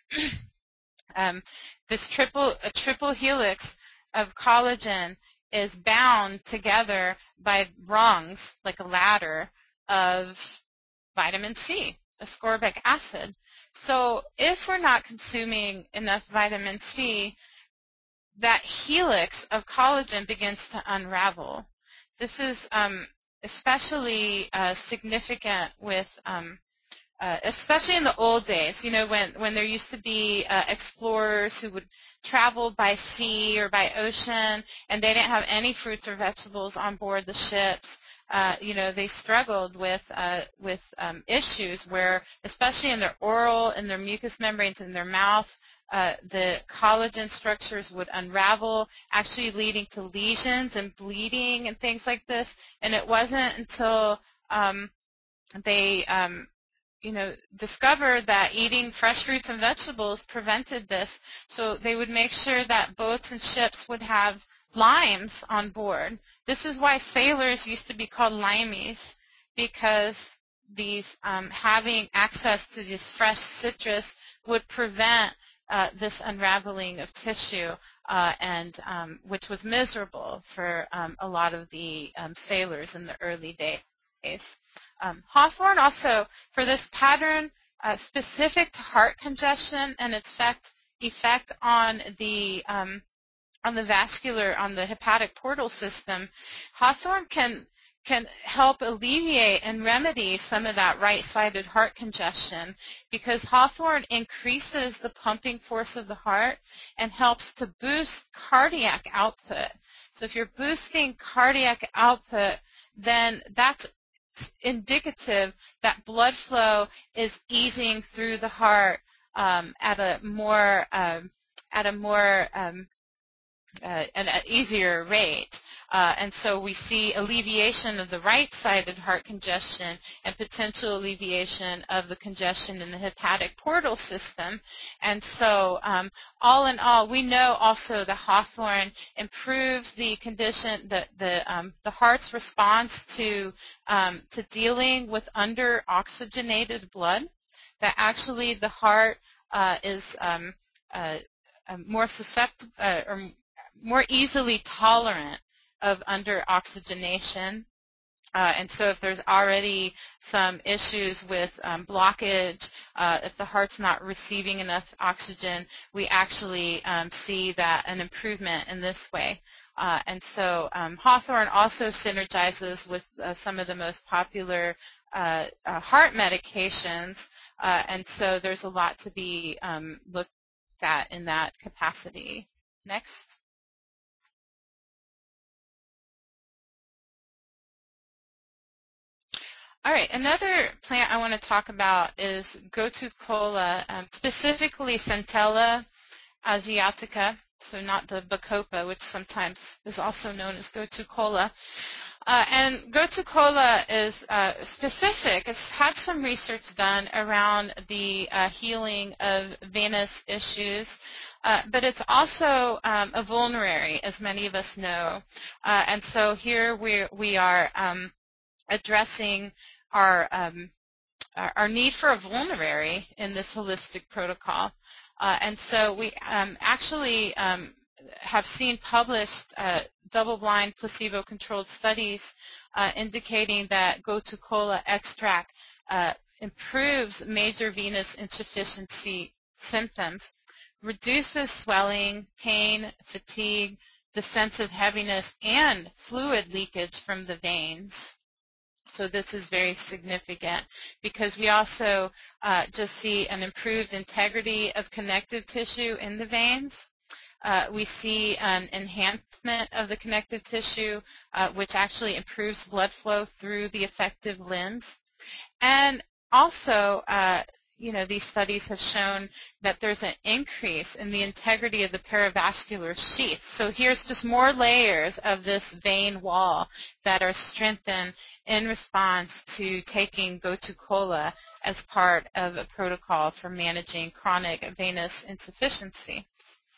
[SPEAKER 2] Um, this triple, a triple helix of collagen is bound together by rungs, like a ladder, of vitamin C, ascorbic acid. So if we're not consuming enough vitamin C, that helix of collagen begins to unravel. This is um, especially uh, significant with um, Uh, especially in the old days, you know, when, when there used to be uh, explorers who would travel by sea or by ocean, and they didn't have any fruits or vegetables on board the ships. Uh, you know, they struggled with uh, with um, issues where, especially in their oral and their mucous membranes in their mouth, uh, the collagen structures would unravel, actually leading to lesions and bleeding and things like this. And it wasn't until um, they um, you know, discovered that eating fresh fruits and vegetables prevented this. So they would make sure that boats and ships would have limes on board. This is why sailors used to be called limeys, because these um, having access to this fresh citrus would prevent uh, this unraveling of tissue, uh, and um, which was miserable for um, a lot of the um, sailors in the early days. Um, Hawthorne also, for this pattern uh, specific to heart congestion and its effect effect on the um, on the vascular, on the hepatic portal system, Hawthorne can can help alleviate and remedy some of that right-sided heart congestion, because Hawthorne increases the pumping force of the heart and helps to boost cardiac output. So if you're boosting cardiac output, then that's indicative that blood flow is easing through the heart um, at a more um, at a more um, uh, an, an easier rate. Uh, and so we see alleviation of the right-sided heart congestion and potential alleviation of the congestion in the hepatic portal system. And so um, all in all, we know also that Hawthorne improves the condition, the, the, um, the heart's response to, um, to dealing with under-oxygenated blood, that actually the heart uh, is um, uh, uh, more susceptible uh, or more easily tolerant of under-oxygenation. Uh, and so if there's already some issues with um, blockage, uh, if the heart's not receiving enough oxygen, we actually um, see that an improvement in this way. Uh, and so um, Hawthorne also synergizes with uh, some of the most popular uh, uh, heart medications, uh, and so there's a lot to be um, looked at in that capacity. Next. All right, another plant I want to talk about is Gotu-Kola, um, specifically Centella asiatica, so not the Bacopa, which sometimes is also known as Gotu-Kola. Uh, and Gotu-Kola is uh, specific. It's had some research done around the uh, healing of venous issues, uh, but it's also um, a vulnerary, as many of us know. Uh, and so here we, we are um, addressing our, um, our, our need for a vulnerary in this holistic protocol. Uh, and so we um, actually um, have seen published uh, double-blind placebo-controlled studies uh, indicating that Gotu-Kola extract uh, improves major venous insufficiency symptoms, reduces swelling, pain, fatigue, the sense of heaviness, and fluid leakage from the veins. So this is very significant because we also uh, just see an improved integrity of connective tissue in the veins. Uh, we see an enhancement of the connective tissue, uh, which actually improves blood flow through the affected limbs. And also, uh, you know, these studies have shown that there's an increase in the integrity of the perivascular sheath. So here's just more layers of this vein wall that are strengthened in response to taking Gotu-Kola as part of a protocol for managing chronic venous insufficiency.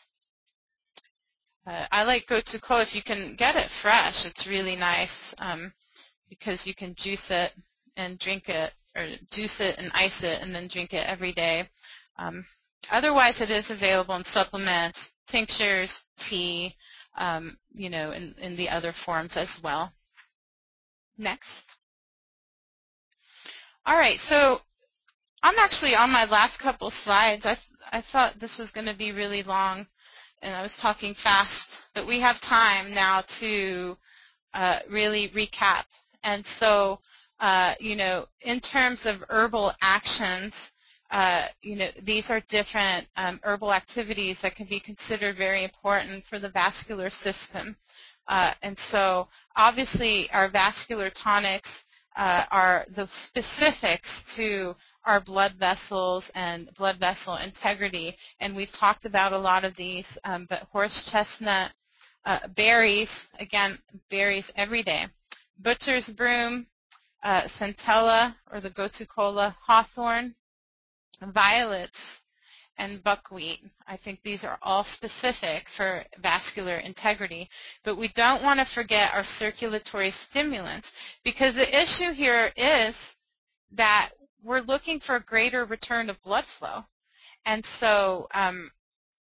[SPEAKER 2] Uh, I like Gotu-Kola. If you can get it fresh, it's really nice um, because you can juice it and drink it, or juice it and ice it and then drink it every day. Um, otherwise, it is available in supplements, tinctures, tea, um, you know, in, in the other forms as well. Next. All right, so I'm actually on my last couple slides. I, th I thought this was going to be really long, and I was talking fast, but we have time now to uh, really recap. And so, uh, you know, in terms of herbal actions, uh, you know, these are different um, herbal activities that can be considered very important for the vascular system. Uh, and so, obviously, our vascular tonics uh, are the specifics to our blood vessels and blood vessel integrity. And we've talked about a lot of these, um, but horse chestnut, Uh, berries, again, berries every day. Butcher's broom, uh, centella, or the Gotu-Kola, hawthorn, violets, and buckwheat. I think these are all specific for vascular integrity. But we don't want to forget our circulatory stimulants, because the issue here is that we're looking for a greater return of blood flow. And so um,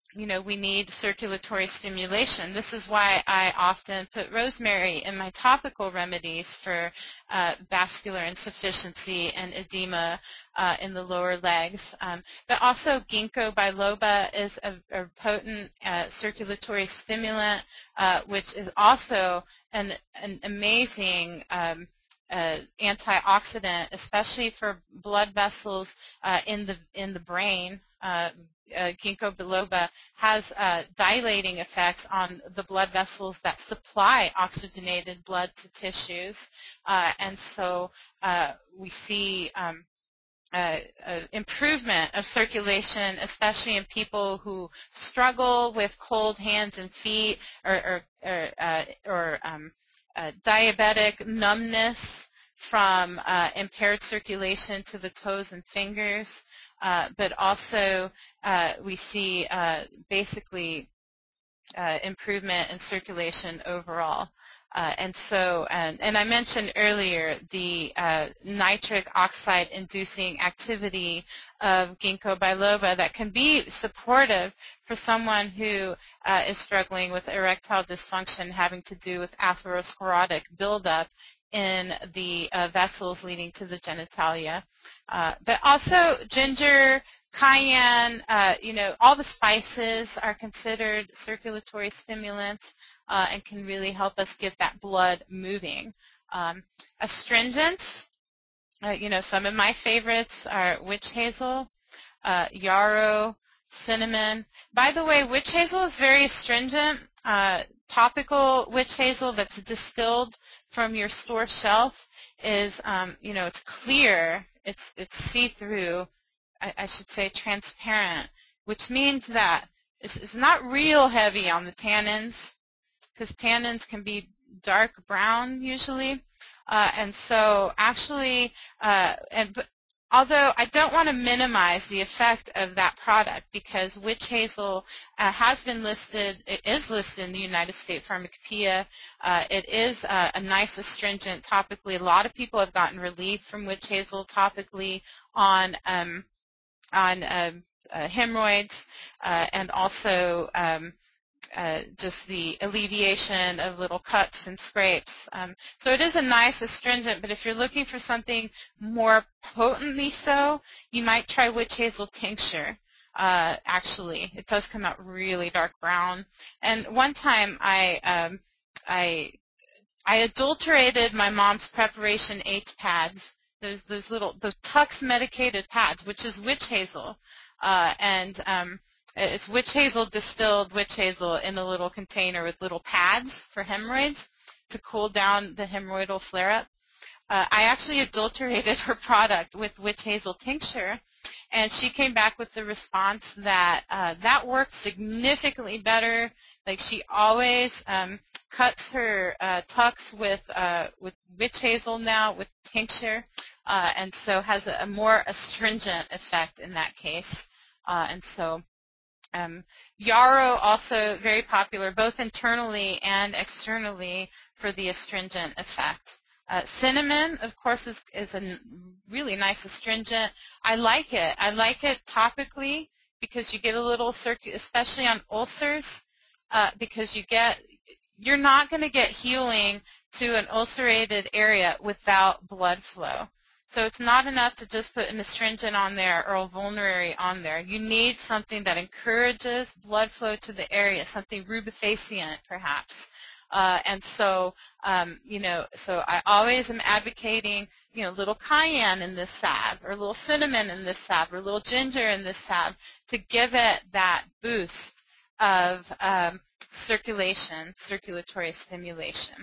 [SPEAKER 2] you know, we need circulatory stimulation. This is why I often put rosemary in my topical remedies for uh, vascular insufficiency and edema uh, in the lower legs. Um, but also ginkgo biloba is a, a potent uh, circulatory stimulant, uh, which is also an, an amazing um, uh, antioxidant, especially for blood vessels uh, in the in the brain. Uh, Uh, ginkgo biloba has uh, dilating effects on the blood vessels that supply oxygenated blood to tissues, uh, and so uh, we see um, uh, uh, improvement of circulation, especially in people who struggle with cold hands and feet, or, or, or, uh, or um, uh, diabetic numbness from uh, impaired circulation to the toes and fingers. Uh, but also uh, we see uh, basically uh, improvement in circulation overall. Uh, and so, and, and I mentioned earlier the uh, nitric oxide inducing activity of ginkgo biloba that can be supportive for someone who uh, is struggling with erectile dysfunction having to do with atherosclerotic buildup in the uh, vessels leading to the genitalia. Uh, but also ginger, cayenne, uh, you know, all the spices are considered circulatory stimulants uh, and can really help us get that blood moving. Um, astringents, uh, you know, some of my favorites are witch hazel, uh, yarrow, cinnamon. By the way, witch hazel is very astringent. Uh, topical witch hazel that's distilled from your store shelf is, um, you know, it's clear, it's it's see-through, I, I should say transparent, which means that it's, it's not real heavy on the tannins, because tannins can be dark brown usually, uh, and so actually, uh, and but although I don't want to minimize the effect of that product, because witch hazel uh, has been listed, it is listed in the United States Pharmacopoeia. Uh, it is uh, a nice astringent topically. A lot of people have gotten relief from witch hazel topically on um, on uh, uh, hemorrhoids uh, and also um, uh, just the alleviation of little cuts and scrapes. Um, so it is a nice astringent, but if you're looking for something more potently so, you might try witch hazel tincture. Uh, actually, it does come out really dark brown. And one time I um, I I adulterated my mom's preparation H pads, those those little those Tux medicated pads, which is witch hazel, uh, and um, it's witch hazel distilled witch hazel in a little container with little pads for hemorrhoids to cool down the hemorrhoidal flare-up. Uh, I actually adulterated her product with witch hazel tincture, and she came back with the response that uh, that worked significantly better. Like she always um, cuts her uh, tucks with uh, with witch hazel now with tincture, uh, and so has a, a more astringent effect in that case. Uh, and so um, yarrow also very popular both internally and externally for the astringent effect. Uh, cinnamon, of course, is, is a really nice astringent. I like it. I like it topically because you get a little circuit, especially on ulcers, uh, because you get, you're not going to get healing to an ulcerated area without blood flow. So it's not enough to just put an astringent on there or a vulnerary on there. You need something that encourages blood flow to the area, something rubefacient perhaps. Uh, and so, um, you know, so I always am advocating, you know, little cayenne in this salve, or a little cinnamon in this salve, or a little ginger in this salve to give it that boost of um, circulation, circulatory stimulation.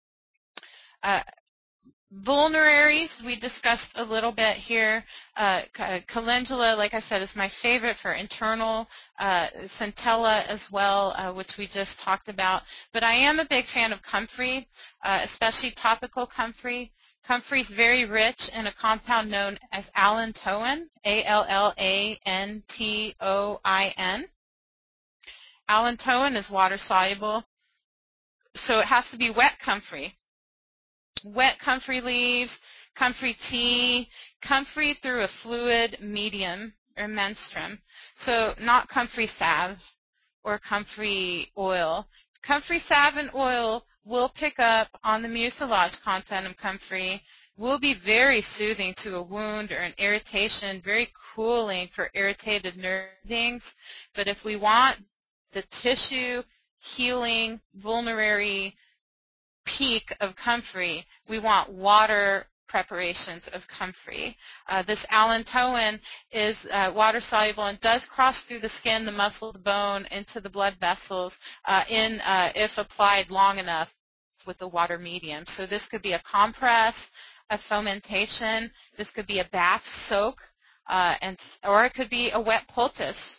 [SPEAKER 2] Uh, Vulneraries, we discussed a little bit here. Uh, calendula, like I said, is my favorite for internal. Uh, centella as well, uh, which we just talked about. But I am a big fan of comfrey, uh, especially topical comfrey. Comfrey is very rich in a compound known as allantoin, A L L A N T O I N. Allantoin is water soluble, so it has to be wet comfrey. Wet comfrey leaves, comfrey tea, comfrey through a fluid medium or menstruum. So not comfrey salve. or comfrey oil. Comfrey salvin oil will pick up on the mucilage content of comfrey, will be very soothing to a wound or an irritation, very cooling for irritated nerve endings. But if we want the tissue healing vulnerary peak of comfrey, we want water preparations of comfrey. Uh, this allantoin is uh, water soluble and does cross through the skin, the muscle, the bone, into the blood vessels uh, in uh, if applied long enough with the water medium. So this could be a compress, a fomentation. This could be a bath soak, uh, and or it could be a wet poultice.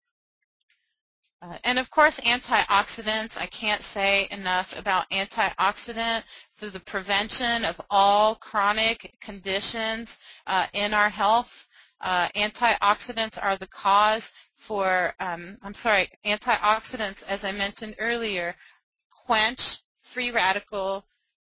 [SPEAKER 2] Uh, and of course, antioxidants. I can't say enough about antioxidant for the prevention of all chronic conditions uh, in our health. Uh, antioxidants are the cause for, um, I'm sorry, antioxidants, as I mentioned earlier, quench free radical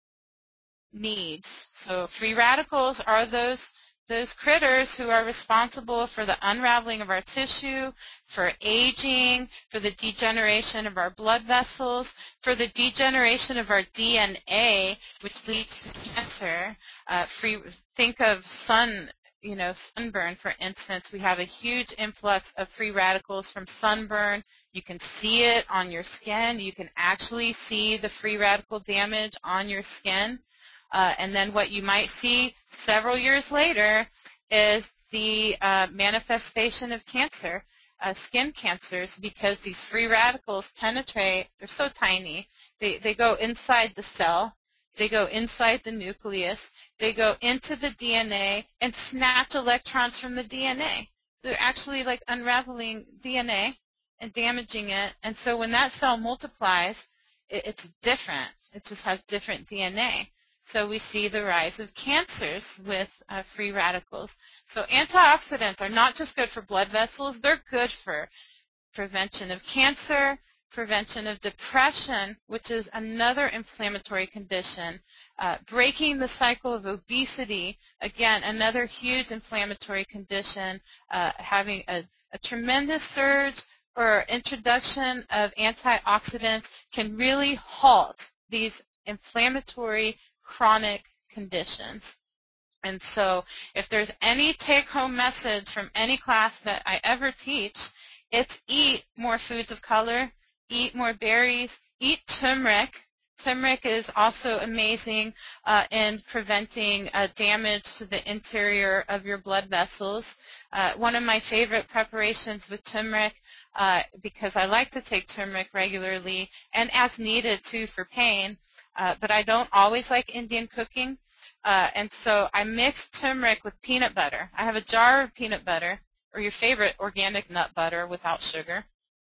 [SPEAKER 2] needs. So free radicals are those those critters who are responsible for the unraveling of our tissue, for aging, for the degeneration of our blood vessels, for the degeneration of our D N A, which leads to cancer. Uh, free, think of sun, you know, sunburn, for instance. We have a huge influx of free radicals from sunburn. You can see it on your skin. You can actually see the free radical damage on your skin. Uh, and then what you might see several years later is the uh, manifestation of cancer, uh, skin cancers, because these free radicals penetrate. They're so tiny. They, they go inside the cell. They go inside the nucleus. They go into the D N A and snatch electrons from the D N A. They're actually like unraveling D N A and damaging it. And so when that cell multiplies, it, it's different. It just has different D N A. So we see the rise of cancers with uh, free radicals. So antioxidants are not just good for blood vessels, they're good for prevention of cancer, prevention of depression, which is another inflammatory condition, uh, breaking the cycle of obesity, again, another huge inflammatory condition, uh, having a, a tremendous surge or introduction of antioxidants can really halt these inflammatory chronic conditions. And so if there's any take-home message from any class that I ever teach, it's eat more foods of color, eat more berries, eat turmeric. Turmeric is also amazing uh, in preventing uh, damage to the interior of your blood vessels. Uh, one of my favorite preparations with turmeric, uh, because I like to take turmeric regularly and as needed too for pain, Uh, but I don't always like Indian cooking, uh, and so I mix turmeric with peanut butter. I have a jar of peanut butter, or your favorite organic nut butter without sugar,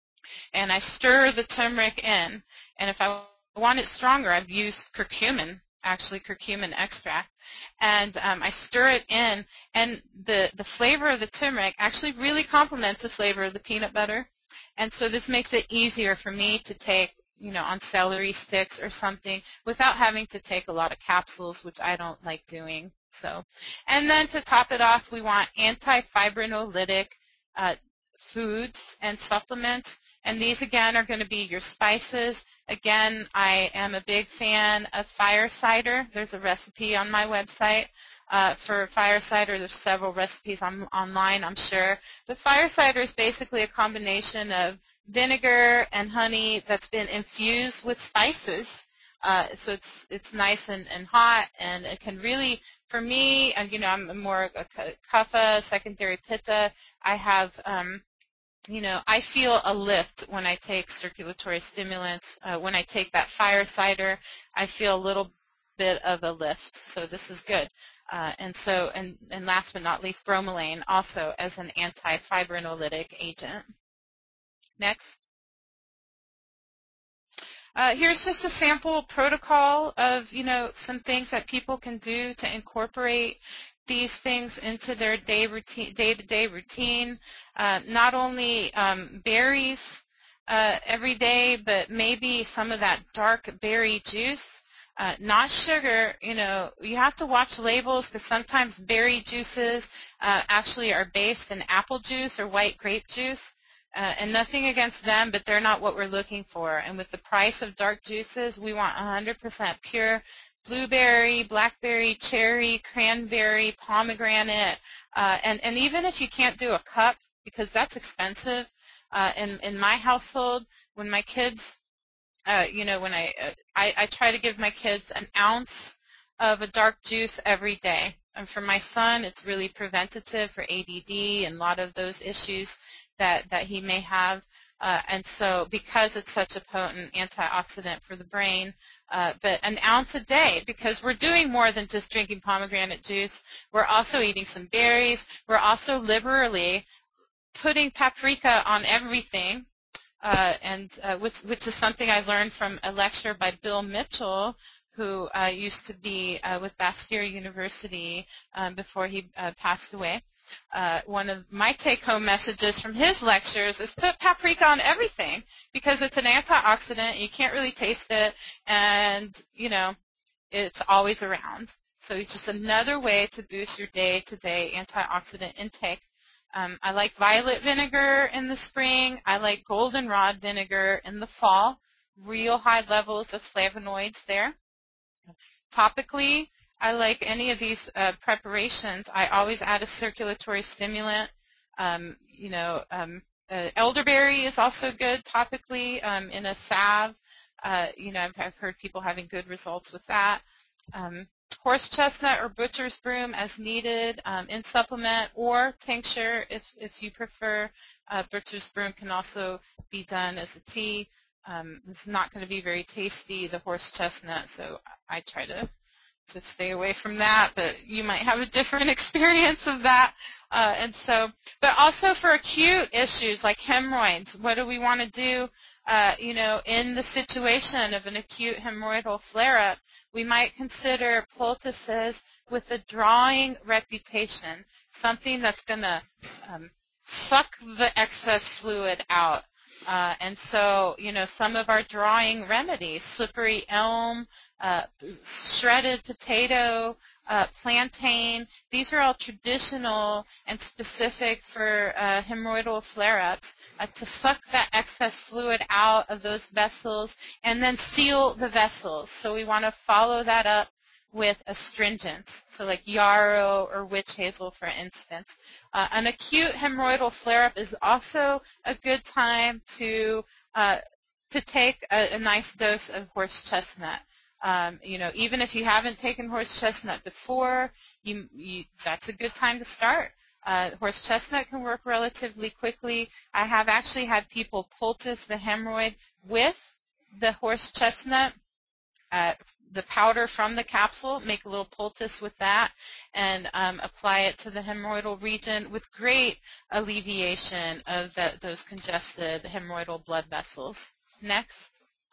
[SPEAKER 2] and I stir the turmeric in, and if I want it stronger, I've used curcumin, actually curcumin extract, and um, I stir it in, and the, the flavor of the turmeric actually really complements the flavor of the peanut butter, and so this makes it easier for me to take, you know, on celery sticks or something without having to take a lot of capsules, which I don't like doing. So, and then to top it off, we want anti-fibrinolytic uh, foods and supplements. And these, again, are going to be your spices. Again, I am a big fan of fire cider. There's a recipe on my website uh, for fire cider. There's several recipes on, online, I'm sure. But fire cider is basically a combination of vinegar and honey that's been infused with spices. Uh, so it's it's nice and, and hot, and it can really, for me, uh, you know, I'm more a kapha, secondary pitta. I have, um, you know, I feel a lift when I take circulatory stimulants. Uh, when I take that fire cider, I feel a little bit of a lift. So this is good. Uh, and so, and, and last but not least, bromelain also as an anti-fibrinolytic agent. Next. Uh, here's just a sample protocol of, you know, some things that people can do to incorporate these things into their day routine, day-to-day routine. Uh, not only um, berries uh, every day, but maybe some of that dark berry juice. Uh, not sugar. You know, you have to watch labels because sometimes berry juices uh, actually are based in apple juice or white grape juice. Uh, and nothing against them, but they're not what we're looking for. And with the price of dark juices, we want one hundred percent pure blueberry, blackberry, cherry, cranberry, pomegranate. Uh, and, and even if you can't do a cup, because that's expensive, uh, in, in my household, when my kids, uh, you know, when I, uh, I, I try to give my kids an ounce of a dark juice every day. And for my son, it's really preventative for A D D and a lot of those issues that, that he may have. Uh, and so because it's such a potent antioxidant for the brain, uh, but an ounce a day, because we're doing more than just drinking pomegranate juice. We're also eating some berries. We're also liberally putting paprika on everything. Uh, and uh, which, which is something I learned from a lecture by Bill Mitchell, who uh, used to be uh, with Bastyr University um, before he uh, passed away. Uh, one of my take-home messages from his lectures is put paprika on everything because it's an antioxidant. You can't really taste it, and you know it's always around. So it's just another way to boost your day-to-day antioxidant intake. Um, I like violet vinegar in the spring. I like goldenrod vinegar in the fall. Real high levels of flavonoids there. Topically, I like any of these uh, preparations. I always add a circulatory stimulant. Um, you know, um, uh, elderberry is also good topically um, in a salve. Uh, you know, I've, I've heard people having good results with that. Um, horse chestnut or butcher's broom as needed um, in supplement or tincture if, if you prefer. Uh, butcher's broom can also be done as a tea. Um, it's not going to be very tasty, the horse chestnut, so I try to, to stay away from that, but you might have a different experience of that. Uh, and so, but also for acute issues like hemorrhoids, what do we want to do? Uh, you know, in the situation of an acute hemorrhoidal flare-up, we might consider poultices with a drawing reputation, something that's going to um, suck the excess fluid out. Uh, and so, you know, some of our drawing remedies, slippery elm, uh, shredded potato, uh, plantain, these are all traditional and specific for uh, hemorrhoidal flare-ups uh, to suck that excess fluid out of those vessels and then seal the vessels. So we want to follow that up with astringents, so like yarrow or witch hazel, for instance. Uh, an acute hemorrhoidal flare-up is also a good time to uh, to take a, a nice dose of horse chestnut. Um, you know, even if you haven't taken horse chestnut before, you, you, that's a good time to start. Uh, horse chestnut can work relatively quickly. I have actually had people poultice the hemorrhoid with the horse chestnut. Uh, the powder from the capsule, make a little poultice with that, and um, apply it to the hemorrhoidal region with great alleviation of the, those congested hemorrhoidal blood vessels. Next.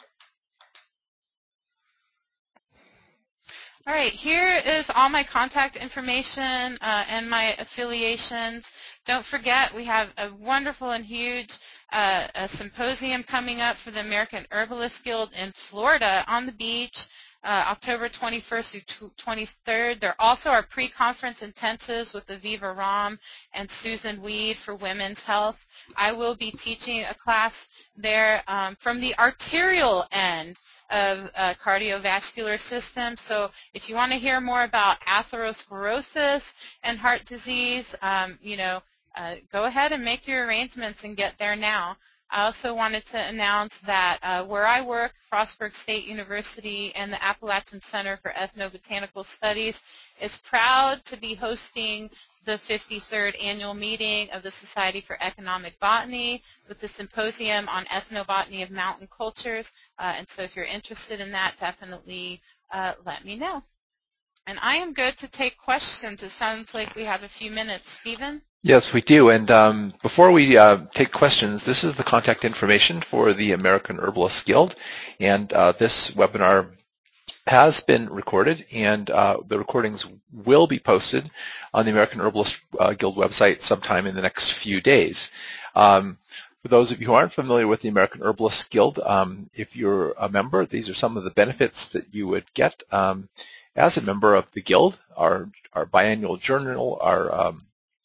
[SPEAKER 2] All right, here is all my contact information uh, and my affiliations. Don't forget, we have a wonderful and huge uh, a symposium coming up for the American Herbalist Guild in Florida on the beach, uh, October twenty-first through twenty-third. There also are pre-conference intensives with Aviva Ram and Susan Weed for women's health. I will be teaching a class there um, from the arterial end of uh, cardiovascular system. So if you want to hear more about atherosclerosis and heart disease, um, you know, uh, go ahead and make your arrangements and get there now. I also wanted to announce that uh, where I work, Frostburg State University and the Appalachian Center for Ethnobotanical Studies is proud to be hosting the fifty-third annual meeting of the Society for Economic Botany with the symposium on ethnobotany of mountain cultures. Uh, and so if you're interested in that, definitely uh, let me know. And I am good to take questions. It sounds like we have a few minutes. Stephen?
[SPEAKER 1] Yes, we do. And um, before we uh, take questions, this is the contact information for the American Herbalist Guild. And uh, this webinar has been recorded, and uh, the recordings will be posted on the American Herbalist uh, Guild website sometime in the next few days. Um, for those of you who aren't familiar with the American Herbalist Guild, um, if you're a member, these are some of the benefits that you would get um, as a member of the Guild. Our, our biannual journal, our um,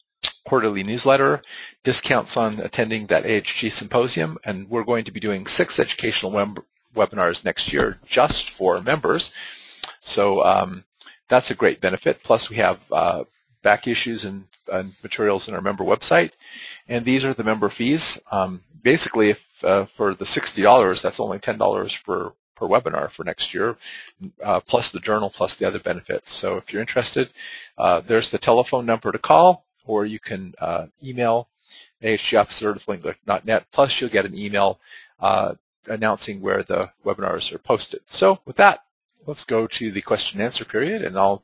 [SPEAKER 1] quarterly newsletter, discounts on attending that A H G symposium, and we're going to be doing six educational web- webinars next year just for members. So um, that's a great benefit. Plus we have uh, back issues and, and materials in our member website, and these are the member fees. Um, basically, if uh, for the sixty dollars, that's only ten dollars per per webinar for next year, uh, plus the journal, plus the other benefits. So if you're interested, uh, there's the telephone number to call, or you can uh, email A H G officer at flink dot net, plus you'll get an email uh, announcing where the webinars are posted. So with that, let's go to the question and answer period, and I'll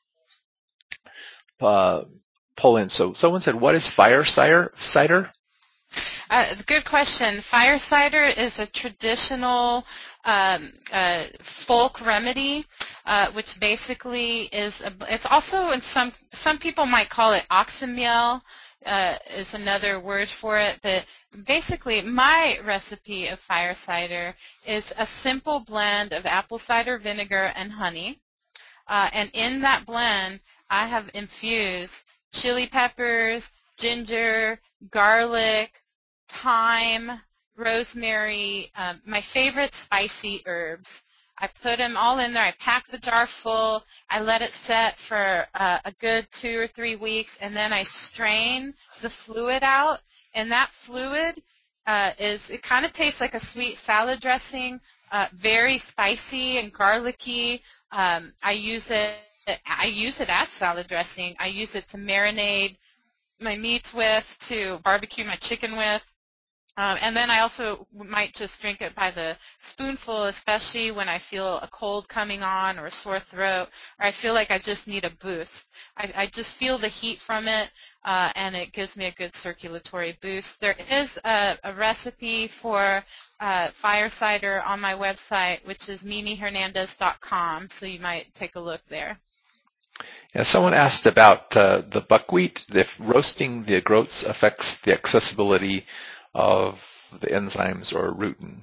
[SPEAKER 1] uh, pull in. So someone said, what is fire cider?
[SPEAKER 2] Uh, good question. Fire cider is a traditional um, uh, folk remedy, uh, which basically is, a, it's also in some, some people might call it oxymiel, uh, is another word for it, but basically my recipe of fire cider is a simple blend of apple cider vinegar and honey, uh, and in that blend I have infused chili peppers, ginger, garlic, thyme, rosemary, um, my favorite spicy herbs. I put them all in there. I pack the jar full. I let it set for uh, a good two or three weeks, and then I strain the fluid out. And that fluid uh, is, it kind of tastes like a sweet salad dressing, uh, very spicy and garlicky. Um, I use it. I use it as salad dressing. I use it to marinate my meats with, to barbecue my chicken with. Um, and then I also might just drink it by the spoonful, especially when I feel a cold coming on or a sore throat, or I feel like I just need a boost. I, I just feel the heat from it, uh, and it gives me a good circulatory boost. There is a, a recipe for uh, fire cider on my website, which is mimi hernandez dot com, so you might take a look there.
[SPEAKER 1] Yeah, someone asked about uh, the buckwheat, if roasting the groats affects the accessibility of the enzymes or rutin.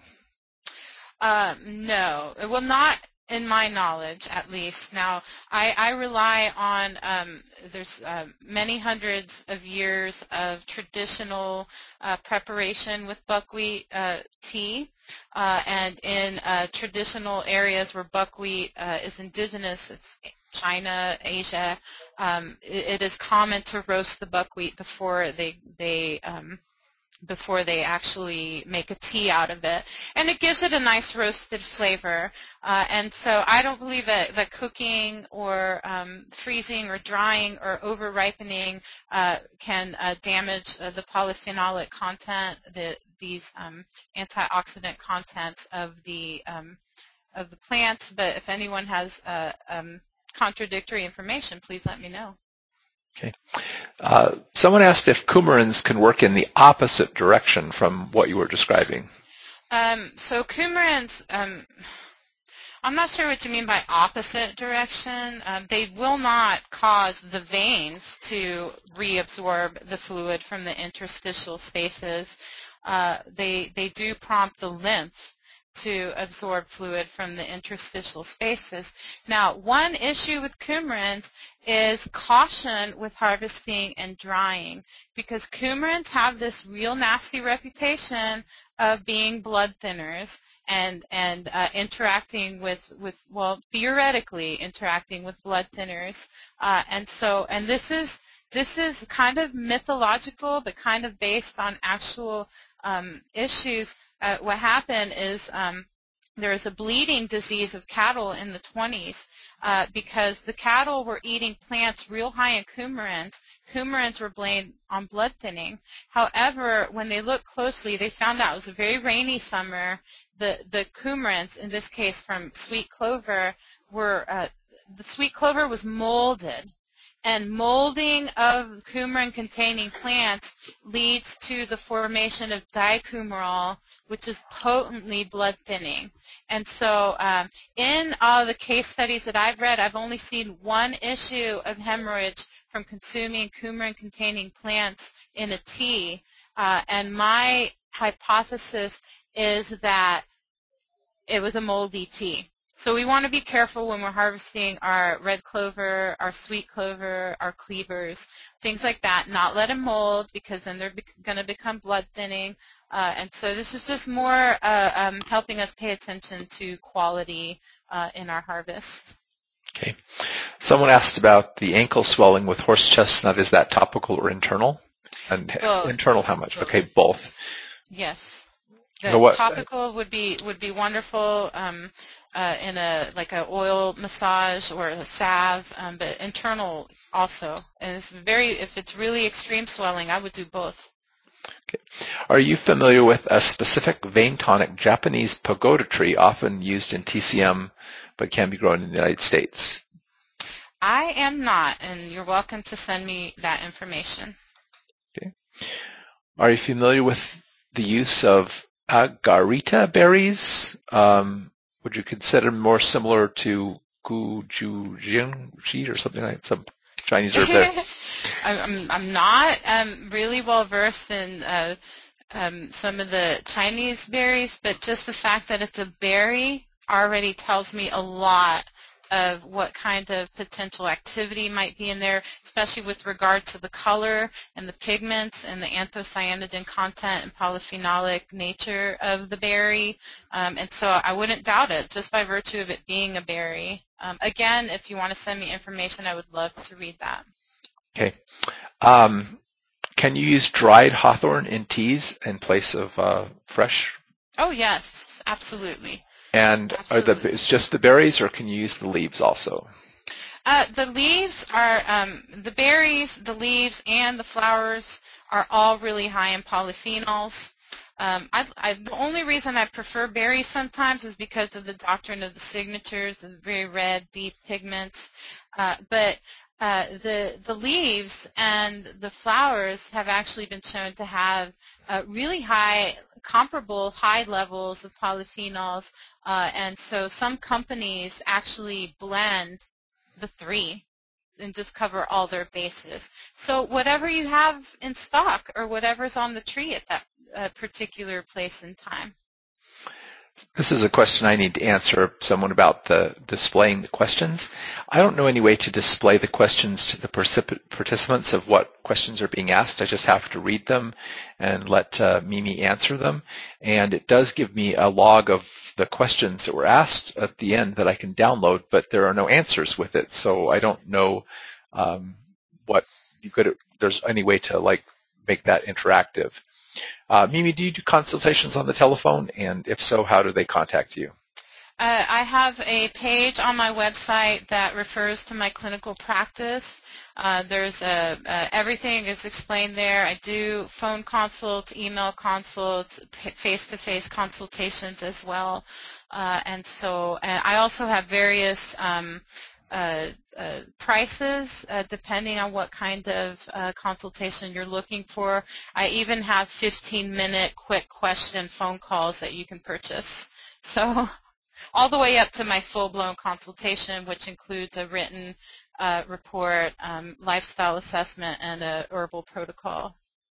[SPEAKER 2] Um, no, it will not, in my knowledge, at least. Now, I, I rely on, um, there's uh, many hundreds of years of traditional uh, preparation with buckwheat uh, tea, uh, and in uh, traditional areas where buckwheat uh, is indigenous, it's China, Asia, um, it, it is common to roast the buckwheat before they, they um, before they actually make a tea out of it. And it gives it a nice roasted flavor. Uh, and so I don't believe that, that cooking or um, freezing or drying or over-ripening uh, can uh, damage uh, the polyphenolic content, the, these um, antioxidant contents of the, um, of the plant. But if anyone has uh, um, contradictory information, please let me know.
[SPEAKER 1] Okay. Uh, someone asked if coumarins can work in the opposite direction from what you were describing.
[SPEAKER 2] Um, so coumarins, um, I'm not sure what you mean by opposite direction. Um, they will not cause the veins to reabsorb the fluid from the interstitial spaces. Uh, they, they do prompt the lymph to absorb fluid from the interstitial spaces. Now, one issue with coumarins is caution with harvesting and drying, because coumarins have this real nasty reputation of being blood thinners and and uh, interacting with with well theoretically interacting with blood thinners, uh, and so and this is this is kind of mythological, but kind of based on actual um, issues. Uh, what happened is um, there was a bleeding disease of cattle in the twenties uh, because the cattle were eating plants real high in coumarins. Coumarins were blamed on blood thinning. However, when they looked closely, they found out it was a very rainy summer. The, the coumarins, in this case from sweet clover, were uh, the sweet clover was molded. And molding of coumarin-containing plants leads to the formation of dicoumarol, which is potently blood thinning. And so um, in all the case studies that I've read, I've only seen one issue of hemorrhage from consuming coumarin-containing plants in a tea. Uh, and my hypothesis is that it was a moldy tea. So we want to be careful when we're harvesting our red clover, our sweet clover, our cleavers, things like that. Not let them mold because then they're going to become blood thinning. Uh, and so this is just more uh, um, helping us pay attention to quality uh, in our harvest.
[SPEAKER 1] Okay. Someone asked about the ankle swelling with horse chestnut. Is that topical or internal? And
[SPEAKER 2] Both.
[SPEAKER 1] internal, how much?
[SPEAKER 2] Both.
[SPEAKER 1] Okay, both.
[SPEAKER 2] Yes.
[SPEAKER 1] So
[SPEAKER 2] The
[SPEAKER 1] what,
[SPEAKER 2] topical would be would be wonderful um, uh, in a like a oil massage or a salve, um, but internal also. And it's very if it's really extreme swelling, I would do both.
[SPEAKER 1] Okay. Are you familiar with a specific vein tonic Japanese pagoda tree often used in T C M but can be grown in the United States?
[SPEAKER 2] I am not, and you're welcome to send me that information.
[SPEAKER 1] Okay. Are you familiar with the use of agarita berries? Um, would you consider more similar to gujujingji or something like that? Some Chinese herb there.
[SPEAKER 2] I'm I'm not um, really well versed in uh, um, some of the Chinese berries, but just the fact that it's a berry already tells me a lot of what kind of potential activity might be in there, especially with regard to the color and the pigments and the anthocyanidin content and polyphenolic nature of the berry. Um, and so I wouldn't doubt it just by virtue of it being a berry. Um, again, if you want to send me information, I would love to read that.
[SPEAKER 1] Okay. Um, can you use dried hawthorn in teas in place of uh, fresh?
[SPEAKER 2] Oh, yes, absolutely.
[SPEAKER 1] And
[SPEAKER 2] absolutely.
[SPEAKER 1] are the it's just the berries, or can you use the leaves also?
[SPEAKER 2] Uh, the leaves are, um, the berries, the leaves, and the flowers are all really high in polyphenols. Um, I, I, the only reason I prefer berries sometimes is because of the doctrine of the signatures and very red, deep pigments. Uh, but uh, the the leaves and the flowers have actually been shown to have uh, really high, comparable high levels of polyphenols. Uh, and so some companies actually blend the three and just cover all their bases. So whatever you have in stock or whatever's on the tree at that uh, particular place and time.
[SPEAKER 1] This is a question I need to answer someone about the displaying the questions. I don't know any way to display the questions to the participants of what questions are being asked. I just have to read them and let uh, Mimi answer them. And it does give me a log of the questions that were asked at the end that I can download, but there are no answers with it. So I don't know um, what you could, there's any way to like make that interactive. Uh, Mimi, do you do consultations on the telephone? And if so, how do they contact you?
[SPEAKER 2] Uh, I have a page on my website that refers to my clinical practice. Uh, there's a, uh, everything is explained there. I do phone consults, email consults, face-to-face consultations as well. Uh, and so and I also have various um, uh, uh, prices uh, depending on what kind of uh, consultation you're looking for. I even have fifteen-minute quick question phone calls that you can purchase. So all the way up to my full-blown consultation, which includes a written uh, report, um, lifestyle assessment, and a herbal protocol.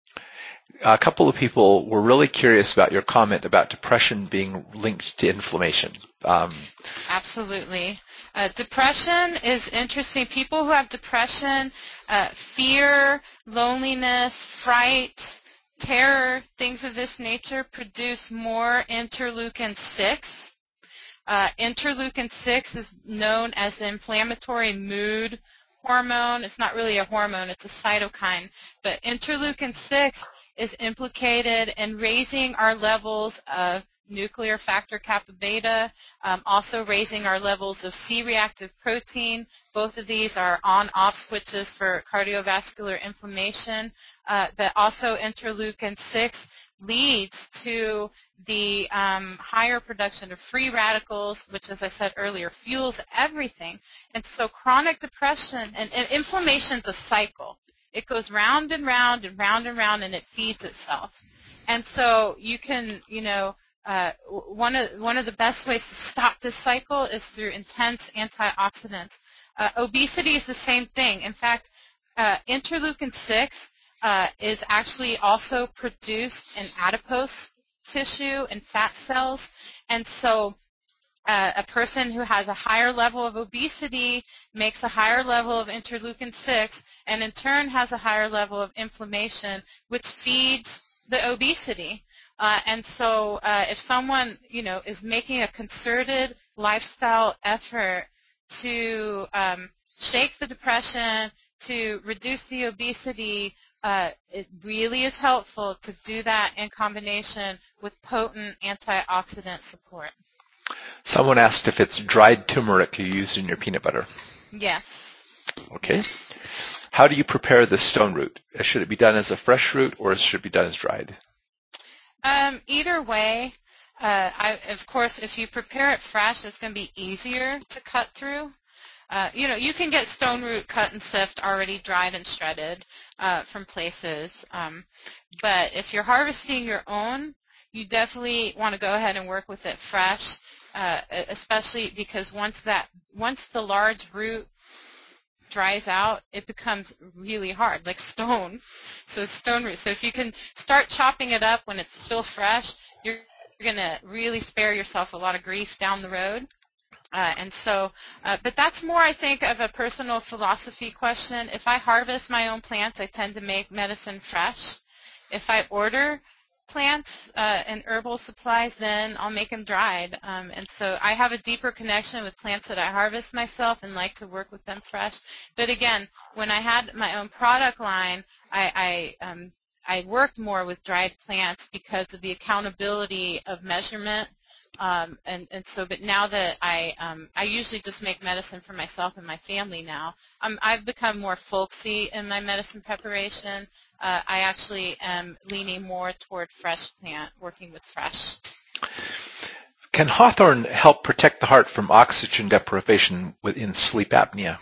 [SPEAKER 1] A couple of people were really curious about your comment about depression being linked to inflammation. Um,
[SPEAKER 2] Absolutely. Uh, depression is interesting. People who have depression, uh, fear, loneliness, fright, terror, things of this nature produce more interleukin six. Uh, interleukin six is known as the inflammatory mood hormone. It's not really a hormone, it's a cytokine. But interleukin six is implicated in raising our levels of nuclear factor kappa beta, um, also raising our levels of C-reactive protein. Both of these are on-off switches for cardiovascular inflammation. Uh, but also interleukin six leads to the um, higher production of free radicals, which, as I said earlier, fuels everything. And so chronic depression and, and inflammation is a cycle. It goes round and round and round and round, and it feeds itself. And so you can, you know, uh, one of one of the best ways to stop this cycle is through intense antioxidants. Uh, obesity is the same thing. In fact, uh, interleukin six uh, is actually also produced in adipose tissue and fat cells, and so Uh, a person who has a higher level of obesity makes a higher level of interleukin six, and in turn has a higher level of inflammation, which feeds the obesity. Uh, and so uh, if someone, you know, is making a concerted lifestyle effort to um, shake the depression, to reduce the obesity, uh, it really is helpful to do that in combination with potent antioxidant support.
[SPEAKER 1] Someone asked if it's dried turmeric you use in your peanut butter.
[SPEAKER 2] Yes.
[SPEAKER 1] Okay.
[SPEAKER 2] Yes.
[SPEAKER 1] How do you prepare the stone root? Should it be done as a fresh root or should it be done as dried?
[SPEAKER 2] Um, either way, uh, I, of course, if you prepare it fresh, it's going to be easier to cut through. Uh, you know, you can get stone root cut and sift already dried and shredded uh, from places. Um, but if you're harvesting your own, you definitely want to go ahead and work with it fresh, uh, especially because once that once the large root dries out, it becomes really hard, like stone. So it's stone root. So if you can start chopping it up when it's still fresh, you're going to really spare yourself a lot of grief down the road. Uh, and so, uh, but that's more, I think, of a personal philosophy question. If I harvest my own plants, I tend to make medicine fresh. If I order plants uh, and herbal supplies, then I'll make them dried. Um, and so I have a deeper connection with plants that I harvest myself and like to work with them fresh. But again, when I had my own product line, I, I, um, I worked more with dried plants because of the accountability of measurement. Um, and, and so, but now that I, um, I usually just make medicine for myself and my family now. Um, I've become more folksy in my medicine preparation. Uh, I actually am leaning more toward fresh plant, working with fresh.
[SPEAKER 1] Can hawthorn help protect the heart from oxygen deprivation within sleep apnea?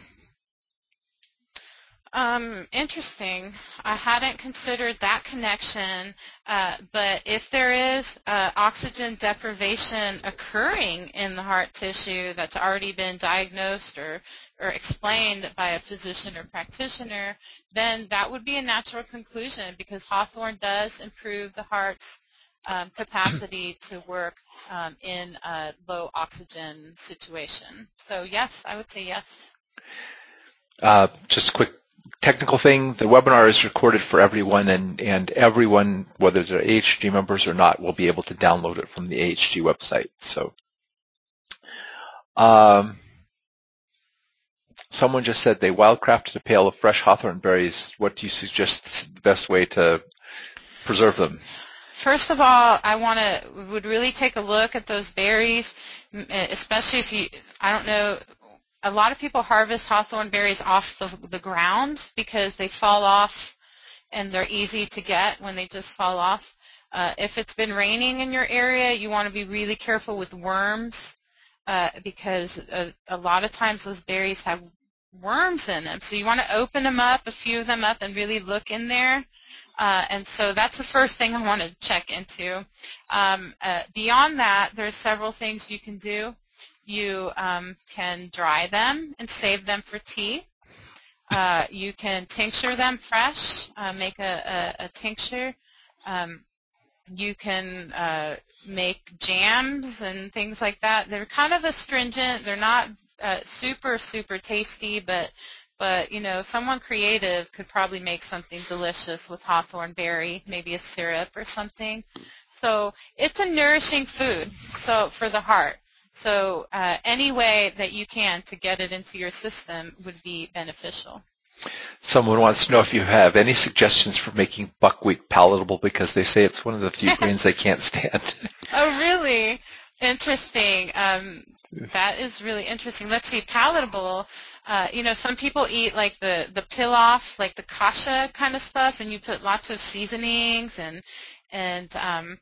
[SPEAKER 2] Um, interesting. I hadn't considered that connection, uh, but if there is uh, oxygen deprivation occurring in the heart tissue that's already been diagnosed or, or explained by a physician or practitioner, then that would be a natural conclusion because hawthorn does improve the heart's um, capacity to work um, in a low oxygen situation. So yes, I would say yes.
[SPEAKER 1] Uh, just a quick technical thing. The webinar is recorded for everyone, and, and everyone, whether they're A H G members or not, will be able to download it from the A H G website. So, um, someone just said they wildcrafted a pail of fresh hawthorn berries. What do you suggest the best way to preserve them?
[SPEAKER 2] First of all, I want to would really take a look at those berries, especially if you, I don't know, a lot of people harvest hawthorn berries off the, the ground because they fall off and they're easy to get when they just fall off. Uh, if it's been raining in your area, you want to be really careful with worms uh, because a, a lot of times those berries have worms in them. So you want to open them up, a few of them up, and really look in there. Uh, and so that's the first thing I want to check into. Um, uh, beyond that, there's several things you can do. You um, can dry them and save them for tea. Uh, you can tincture them fresh, uh, make a, a, a tincture. Um, you can uh, make jams and things like that. They're kind of astringent. They're not uh, super, super tasty, but But, you know, someone creative could probably make something delicious with hawthorn berry, maybe a syrup or something. So it's a nourishing food so for the heart. So uh, any way that you can to get it into your system would be beneficial.
[SPEAKER 1] Someone wants to know if you have any suggestions for making buckwheat palatable because they say it's one of the few grains they can't stand.
[SPEAKER 2] Oh, really? Interesting. Um, that is really interesting. Let's see, palatable. Uh, you know, some people eat like the, the pilaf, like the kasha kind of stuff, and you put lots of seasonings and, and um,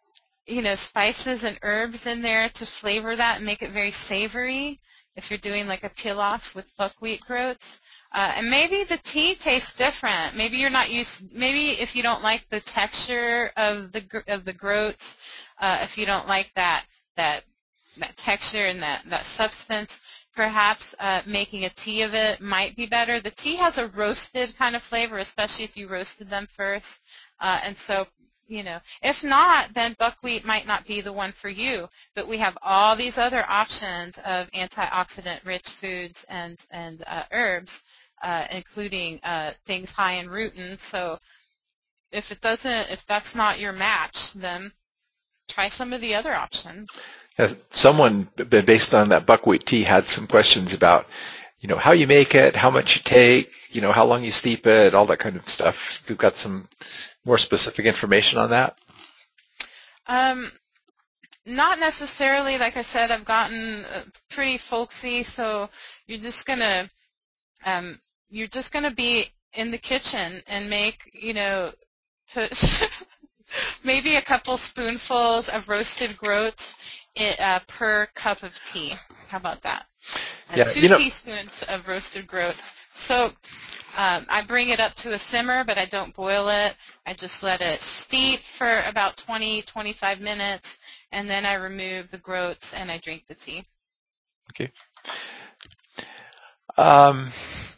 [SPEAKER 2] you know, spices and herbs in there to flavor that and make it very savory if you're doing like a pilaf with buckwheat groats. Uh, and maybe the tea tastes different. Maybe you're not used. Maybe if you don't like the texture of the of the groats, uh, if you don't like that that that texture and that that substance, perhaps uh, making a tea of it might be better. The tea has a roasted kind of flavor, especially if you roasted them first. Uh, and so, you know, if not, then buckwheat might not be the one for you. But we have all these other options of antioxidant-rich foods and and uh, herbs, uh, including uh, things high in rutin. So if it doesn't, if that's not your match, then try some of the other options.
[SPEAKER 1] Yeah, someone, based on that buckwheat tea, had some questions about, you know, how you make it, how much you take, you know, how long you steep it, all that kind of stuff. We've got some more specific information on that.
[SPEAKER 2] Um, not necessarily. Like I said, I've gotten pretty folksy, so you're just gonna, um, you're just gonna be in the kitchen and make, you know, put maybe a couple spoonfuls of roasted groats in, uh, per cup of tea. How about that? Uh,
[SPEAKER 1] yeah,
[SPEAKER 2] two
[SPEAKER 1] you know,
[SPEAKER 2] teaspoons of roasted groats soaked. Um, I bring it up to a simmer, but I don't boil it. I just let it steep for about twenty, twenty-five minutes, and then I remove the groats and I drink the tea.
[SPEAKER 1] Okay. Um,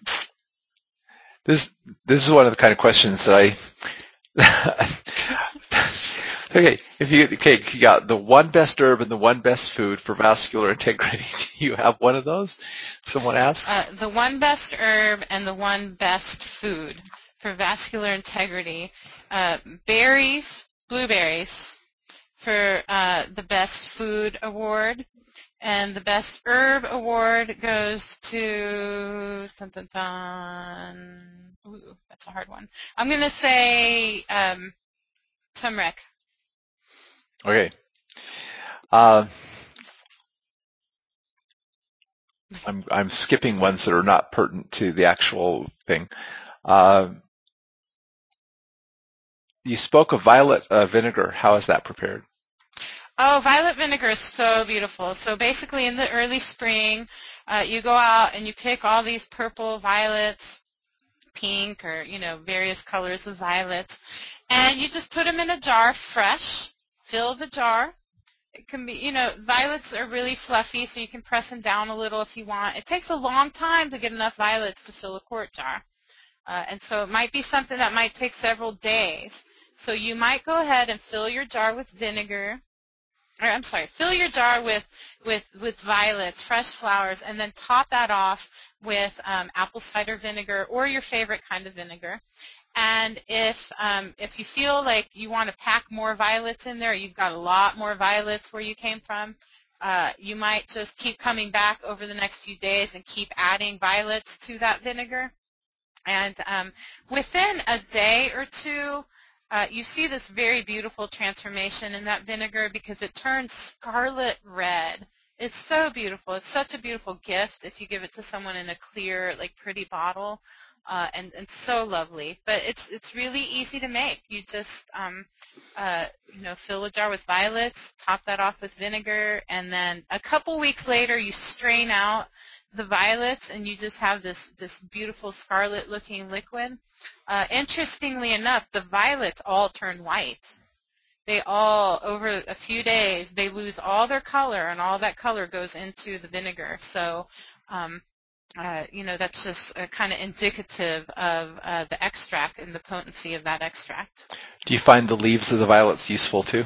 [SPEAKER 1] this this is one of the kind of questions that I. Okay, if you okay, you got the one best herb and the one best food for vascular integrity. Do you have one of those? Someone asked.
[SPEAKER 2] Uh, the one best herb and the one best food for vascular integrity. Uh, berries, blueberries, for uh, the best food award. And the best herb award goes to, dun, dun, dun. Ooh, that's a hard one. I'm going to say um, turmeric.
[SPEAKER 1] Okay. Uh, I'm I'm skipping ones that are not pertinent to the actual thing. Uh, you spoke of violet uh, vinegar. How is that prepared?
[SPEAKER 2] Oh, violet vinegar is so beautiful. So basically in the early spring, uh, you go out and you pick all these purple violets, pink, or, you know, various colors of violets, and you just put them in a jar fresh, fill the jar. It can be, you know, violets are really fluffy, so you can press them down a little if you want. It takes a long time to get enough violets to fill a quart jar. Uh, and so it might be something that might take several days. So you might go ahead and fill your jar with vinegar. Or I'm sorry, fill your jar with with with violets, fresh flowers, and then top that off with um, apple cider vinegar or your favorite kind of vinegar. And if um, if you feel like you want to pack more violets in there, you've got a lot more violets where you came from, uh, you might just keep coming back over the next few days and keep adding violets to that vinegar. And um, within a day or two, uh, you see this very beautiful transformation in that vinegar because it turns scarlet red. It's so beautiful. It's such a beautiful gift if you give it to someone in a clear, like, pretty bottle, uh, and, and so lovely. But it's it's really easy to make. You just um, uh, you know, fill a jar with violets, top that off with vinegar, and then a couple weeks later you strain out the violets, and you just have this, this beautiful scarlet-looking liquid. Uh, interestingly enough, the violets all turn white. They all, over a few days, they lose all their color, and all that color goes into the vinegar. So, um, uh, you know, that's just uh, kind of indicative of uh, the extract and the potency of that extract.
[SPEAKER 1] Do you find the leaves of the violets useful too?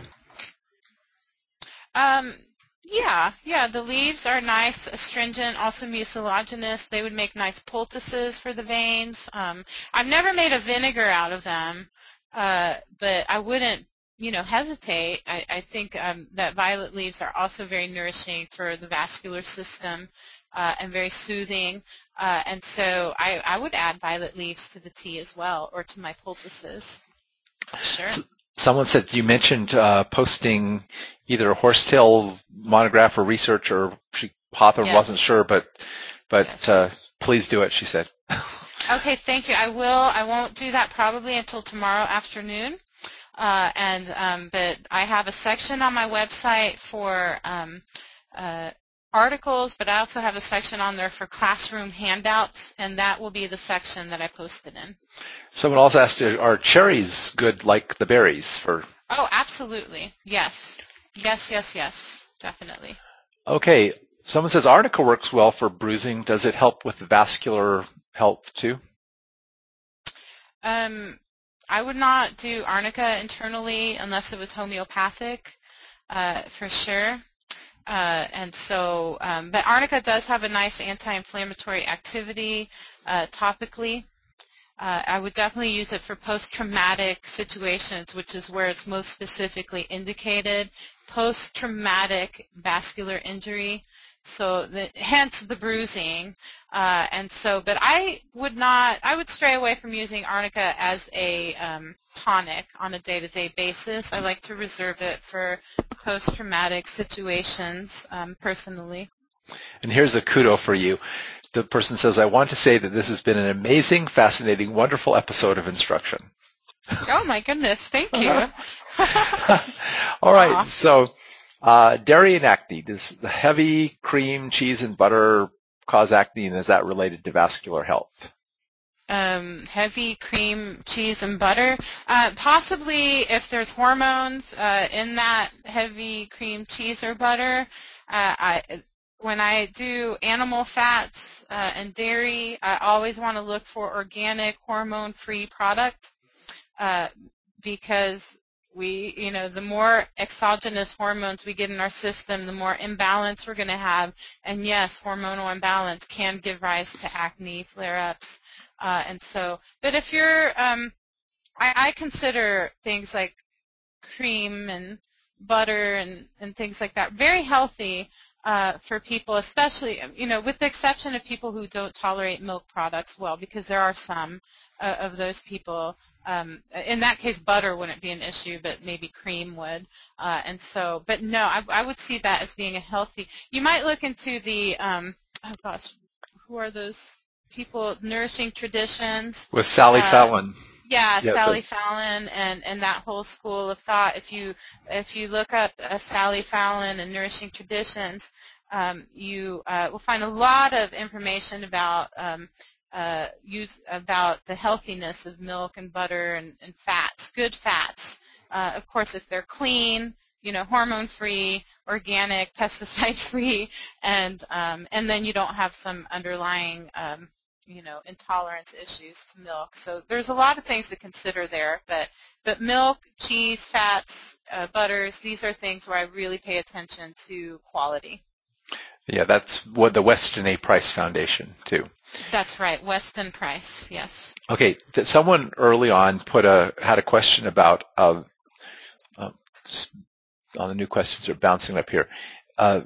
[SPEAKER 2] Um, Yeah, yeah, the leaves are nice, astringent, also mucilaginous. They would make nice poultices for the veins. Um, I've never made a vinegar out of them, uh, but I wouldn't, you know, hesitate. I, I think um, that violet leaves are also very nourishing for the vascular system uh, and very soothing. Uh, and so I, I would add violet leaves to the tea as well, or to my poultices. Sure.
[SPEAKER 1] So, someone said you mentioned uh, posting either a horsetail monograph or research, or she, Hawthorne
[SPEAKER 2] Yes.
[SPEAKER 1] wasn't sure, but but
[SPEAKER 2] Yes.
[SPEAKER 1] uh, please do it, she said.
[SPEAKER 2] Okay, thank you. I will. I won't do that probably until tomorrow afternoon. Uh, and um, but I have a section on my website for um, uh, articles, but I also have a section on there for classroom handouts, and that will be the section that I posted in.
[SPEAKER 1] Someone also asked, are cherries good like the berries for?
[SPEAKER 2] Oh, absolutely. Yes. Yes, yes, yes. Definitely.
[SPEAKER 1] Okay. Someone says arnica works well for bruising. Does it help with vascular health too?
[SPEAKER 2] Um, I would not do arnica internally unless it was homeopathic, uh, for sure. Uh, and so, um, but arnica does have a nice anti-inflammatory activity uh, topically. Uh, I would definitely use it for post-traumatic situations, which is where it's most specifically indicated, post-traumatic vascular injury. So the, hence the bruising. Uh, and so, but I would not, I would stray away from using arnica as a um, tonic on a day-to-day basis. I like to reserve it for post-traumatic situations um, personally.
[SPEAKER 1] And here's a kudo for you. The person says, I want to say that this has been an amazing, fascinating, wonderful episode of instruction.
[SPEAKER 2] Oh my goodness, thank you.
[SPEAKER 1] All right,
[SPEAKER 2] Aww.
[SPEAKER 1] so uh, dairy and acne. Does the heavy cream, cheese, and butter cause acne, and is that related to vascular health?
[SPEAKER 2] Um, heavy cream, cheese, and butter. Uh, possibly if there's hormones uh, in that heavy cream, cheese, or butter. Uh, I, when I do animal fats uh, and dairy, I always want to look for organic, hormone-free product uh, because we, you know, the more exogenous hormones we get in our system, the more imbalance we're going to have. And yes, hormonal imbalance can give rise to acne flare-ups. Uh, and so, but if you're, um, I, I consider things like cream and butter and, and things like that very healthy uh, for people, especially, you know, with the exception of people who don't tolerate milk products well, because there are some uh, of those people. Um, in that case, butter wouldn't be an issue, but maybe cream would. Uh, and so, but no, I, I would see that as being a healthy. You might look into the, um, oh gosh, who are those people? Nourishing Traditions.
[SPEAKER 1] With Sally
[SPEAKER 2] Uh,
[SPEAKER 1] Fallon.
[SPEAKER 2] Yeah,
[SPEAKER 1] Yeah,
[SPEAKER 2] Sally
[SPEAKER 1] the,
[SPEAKER 2] Fallon and, and that whole school of thought. If you if you look up uh, Sally Fallon and Nourishing Traditions, um, you uh, will find a lot of information about um, uh, use about the healthiness of milk and butter and, and fats, good fats. Uh, of course, if they're clean, you know, hormone-free, organic, pesticide-free, and um, and then you don't have some underlying um, you know, intolerance issues to milk. So there's a lot of things to consider there, but but milk, cheese, fats, uh, butters, these are things where I really pay attention to quality.
[SPEAKER 1] yeah, that's what the Weston A. Price Foundation too.
[SPEAKER 2] That's right, Weston Price, yes.
[SPEAKER 1] Okay, th- someone early on put a had a question about uh, uh, all the new questions are bouncing up here. Uh,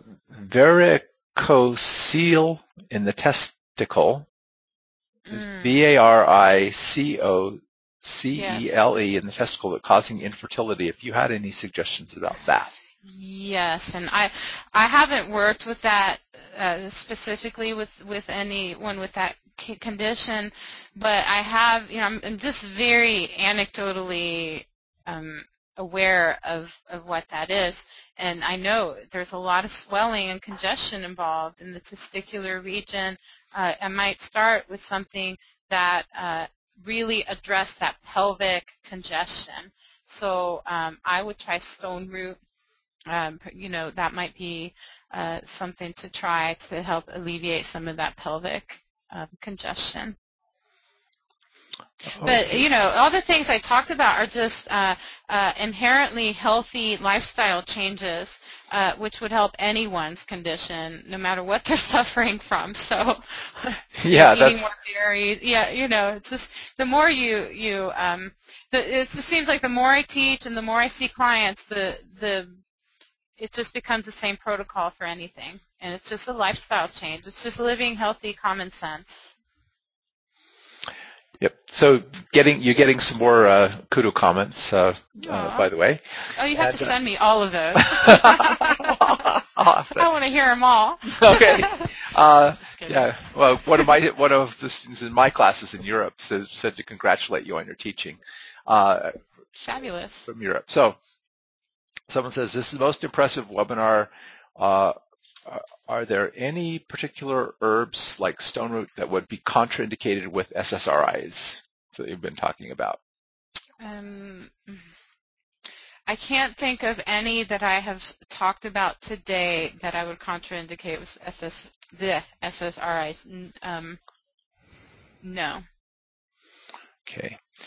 [SPEAKER 1] varicocele in the testicle.
[SPEAKER 2] Mm,
[SPEAKER 1] V A R I C O C E
[SPEAKER 2] yes.
[SPEAKER 1] L E in the testicle that causing infertility. If you had any suggestions about that.
[SPEAKER 2] Yes, and I I haven't worked with that uh, specifically with with anyone with that c- condition, but I have, you know, I'm, I'm just very anecdotally um, aware of of what that is, and I know there's a lot of swelling and congestion involved in the testicular region. Uh, I might start with something that uh, really addressed that pelvic congestion. So um, I would try stone root. Um, you know, that might be uh, something to try to help alleviate some of that pelvic um, congestion. But,
[SPEAKER 1] Okay.
[SPEAKER 2] you know, all the things I talked about are just uh, uh, inherently healthy lifestyle changes, uh, which would help anyone's condition, no matter what they're suffering from. So, you know,
[SPEAKER 1] Yeah,
[SPEAKER 2] eating
[SPEAKER 1] that's
[SPEAKER 2] more berries. Yeah, you know, it's just the more you, you um, the, it just seems like the more I teach and the more I see clients, the, the it just becomes the same protocol for anything. And it's just a lifestyle change. It's just living healthy common sense.
[SPEAKER 1] yep. So getting you're getting some more uh, kudo comments, uh, uh,
[SPEAKER 2] Aw.
[SPEAKER 1] by the way.
[SPEAKER 2] Oh, you have
[SPEAKER 1] And,
[SPEAKER 2] to
[SPEAKER 1] uh,
[SPEAKER 2] send me all of those.
[SPEAKER 1] I'll have to-
[SPEAKER 2] I want to hear them all.
[SPEAKER 1] okay. Uh,
[SPEAKER 2] Just kidding.
[SPEAKER 1] yeah. Well, one of my one of the students in my classes in Europe said, said to congratulate you on your teaching uh,
[SPEAKER 2] Fabulous.
[SPEAKER 1] from Europe. So someone says this is the most impressive webinar. Uh, are- are there any particular herbs like stone root that would be contraindicated with S S R Is that you've been talking about?
[SPEAKER 2] Um, I can't think of any that I have talked about today that I would contraindicate with S S, the S S R Is. Um, no.
[SPEAKER 1] Okay.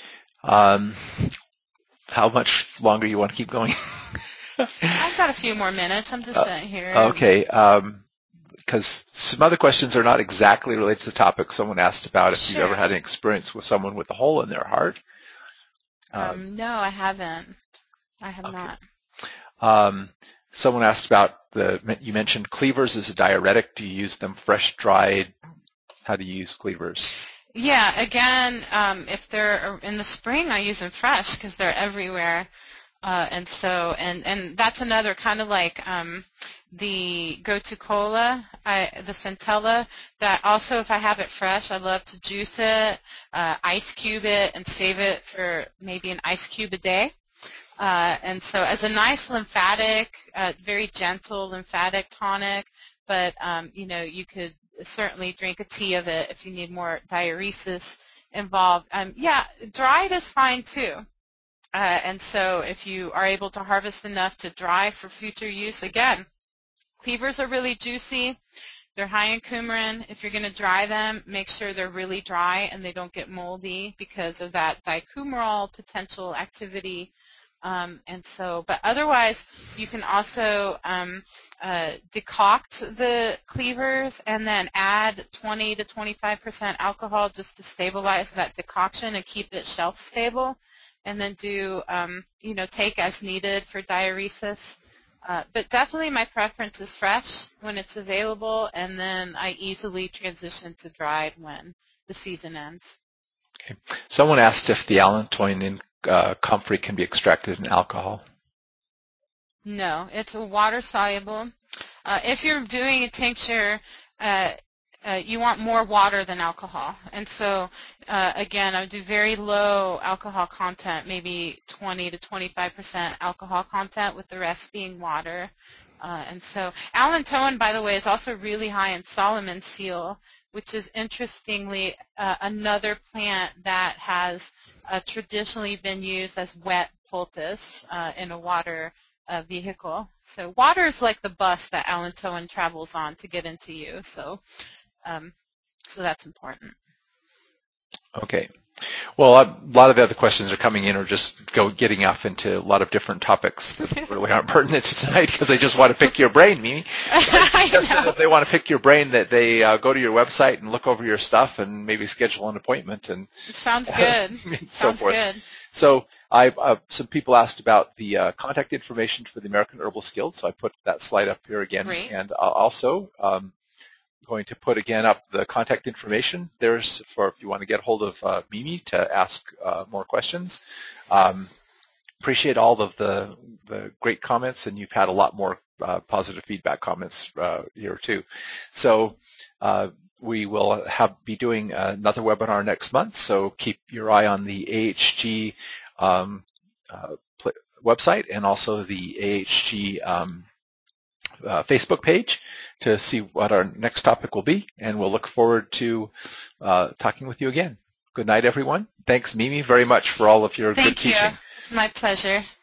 [SPEAKER 1] Um, how much longer you want to keep going?
[SPEAKER 2] I've got a few more minutes. I'm just
[SPEAKER 1] uh,
[SPEAKER 2] sitting here.
[SPEAKER 1] Okay. Um, because some other questions are not exactly related to the topic. Someone asked about if
[SPEAKER 2] Sure.
[SPEAKER 1] you've ever had an experience with someone with a hole in their heart.
[SPEAKER 2] Um, um, no, I haven't. I have
[SPEAKER 1] okay.
[SPEAKER 2] not.
[SPEAKER 1] Um, someone asked about the, you mentioned cleavers as a diuretic. Do you use them fresh, dried? How do you use cleavers?
[SPEAKER 2] Yeah, again, um, if they're in the spring, I use them fresh because they're everywhere. Uh, and so, and, and that's another kind of like um, the Gotu Kola, I, the Centella, that also if I have it fresh, I love to juice it, uh, ice cube it, and save it for maybe an ice cube a day. Uh, and so as a nice lymphatic, uh, very gentle lymphatic tonic, but, um, you know, you could certainly drink a tea of it if you need more diuresis involved. Um, yeah, dried is fine too. Uh, and so if you are able to harvest enough to dry for future use, again, cleavers are really juicy. They're high in coumarin. If you're going to dry them, make sure they're really dry and they don't get moldy because of that dicoumarol potential activity. Um, and so, but otherwise, you can also um, uh, decoct the cleavers and then add twenty to twenty-five percent alcohol just to stabilize that decoction and keep it shelf stable. And then do, um, you know, take as needed for diuresis. Uh, but definitely my preference is fresh when it's available, and then I easily transition to dried when the season ends.
[SPEAKER 1] Okay. Someone asked if the allantoin in uh, comfrey can be extracted in alcohol.
[SPEAKER 2] No, it's water soluble. Uh, if you're doing a tincture, uh, uh, you want more water than alcohol. And so, uh, again, I would do very low alcohol content, maybe twenty to twenty-five percent alcohol content with the rest being water. Uh, and so allantoin, by the way, is also really high in Solomon seal, which is interestingly uh, another plant that has uh, traditionally been used as wet poultice uh, in a water uh, vehicle. So water is like the bus that allantoin travels on to get into you. So, um, so that's important.
[SPEAKER 1] Okay. Well, a lot of the other questions are coming in are just go getting off into a lot of different topics that really aren't pertinent to tonight because they just want to pick your brain, Mimi.
[SPEAKER 2] I
[SPEAKER 1] Just
[SPEAKER 2] know.
[SPEAKER 1] that if they want to pick your brain, that they uh, go to your website and look over your stuff and maybe schedule an appointment and
[SPEAKER 2] Sounds good.
[SPEAKER 1] and so
[SPEAKER 2] Sounds
[SPEAKER 1] forth.
[SPEAKER 2] good.
[SPEAKER 1] So I uh, some people asked about the uh, contact information for the American Herbalist Guild, so I put that slide up here again.
[SPEAKER 2] Great.
[SPEAKER 1] And uh, also um, going to put again up the contact information. There's for if you want to get hold of uh, Mimi to ask uh, more questions. Um, appreciate all of the, the great comments, and you've had a lot more uh, positive feedback comments uh, here too. So uh, we will have be doing another webinar next month, so keep your eye on the A H G um, uh, website and also the A H G um, uh, Facebook page to see what our next topic will be, and we'll look forward to uh, talking with you again. Good night, everyone. Thanks, Mimi, very much for all of your
[SPEAKER 2] Thank
[SPEAKER 1] good
[SPEAKER 2] you.
[SPEAKER 1] teaching.
[SPEAKER 2] It's my pleasure.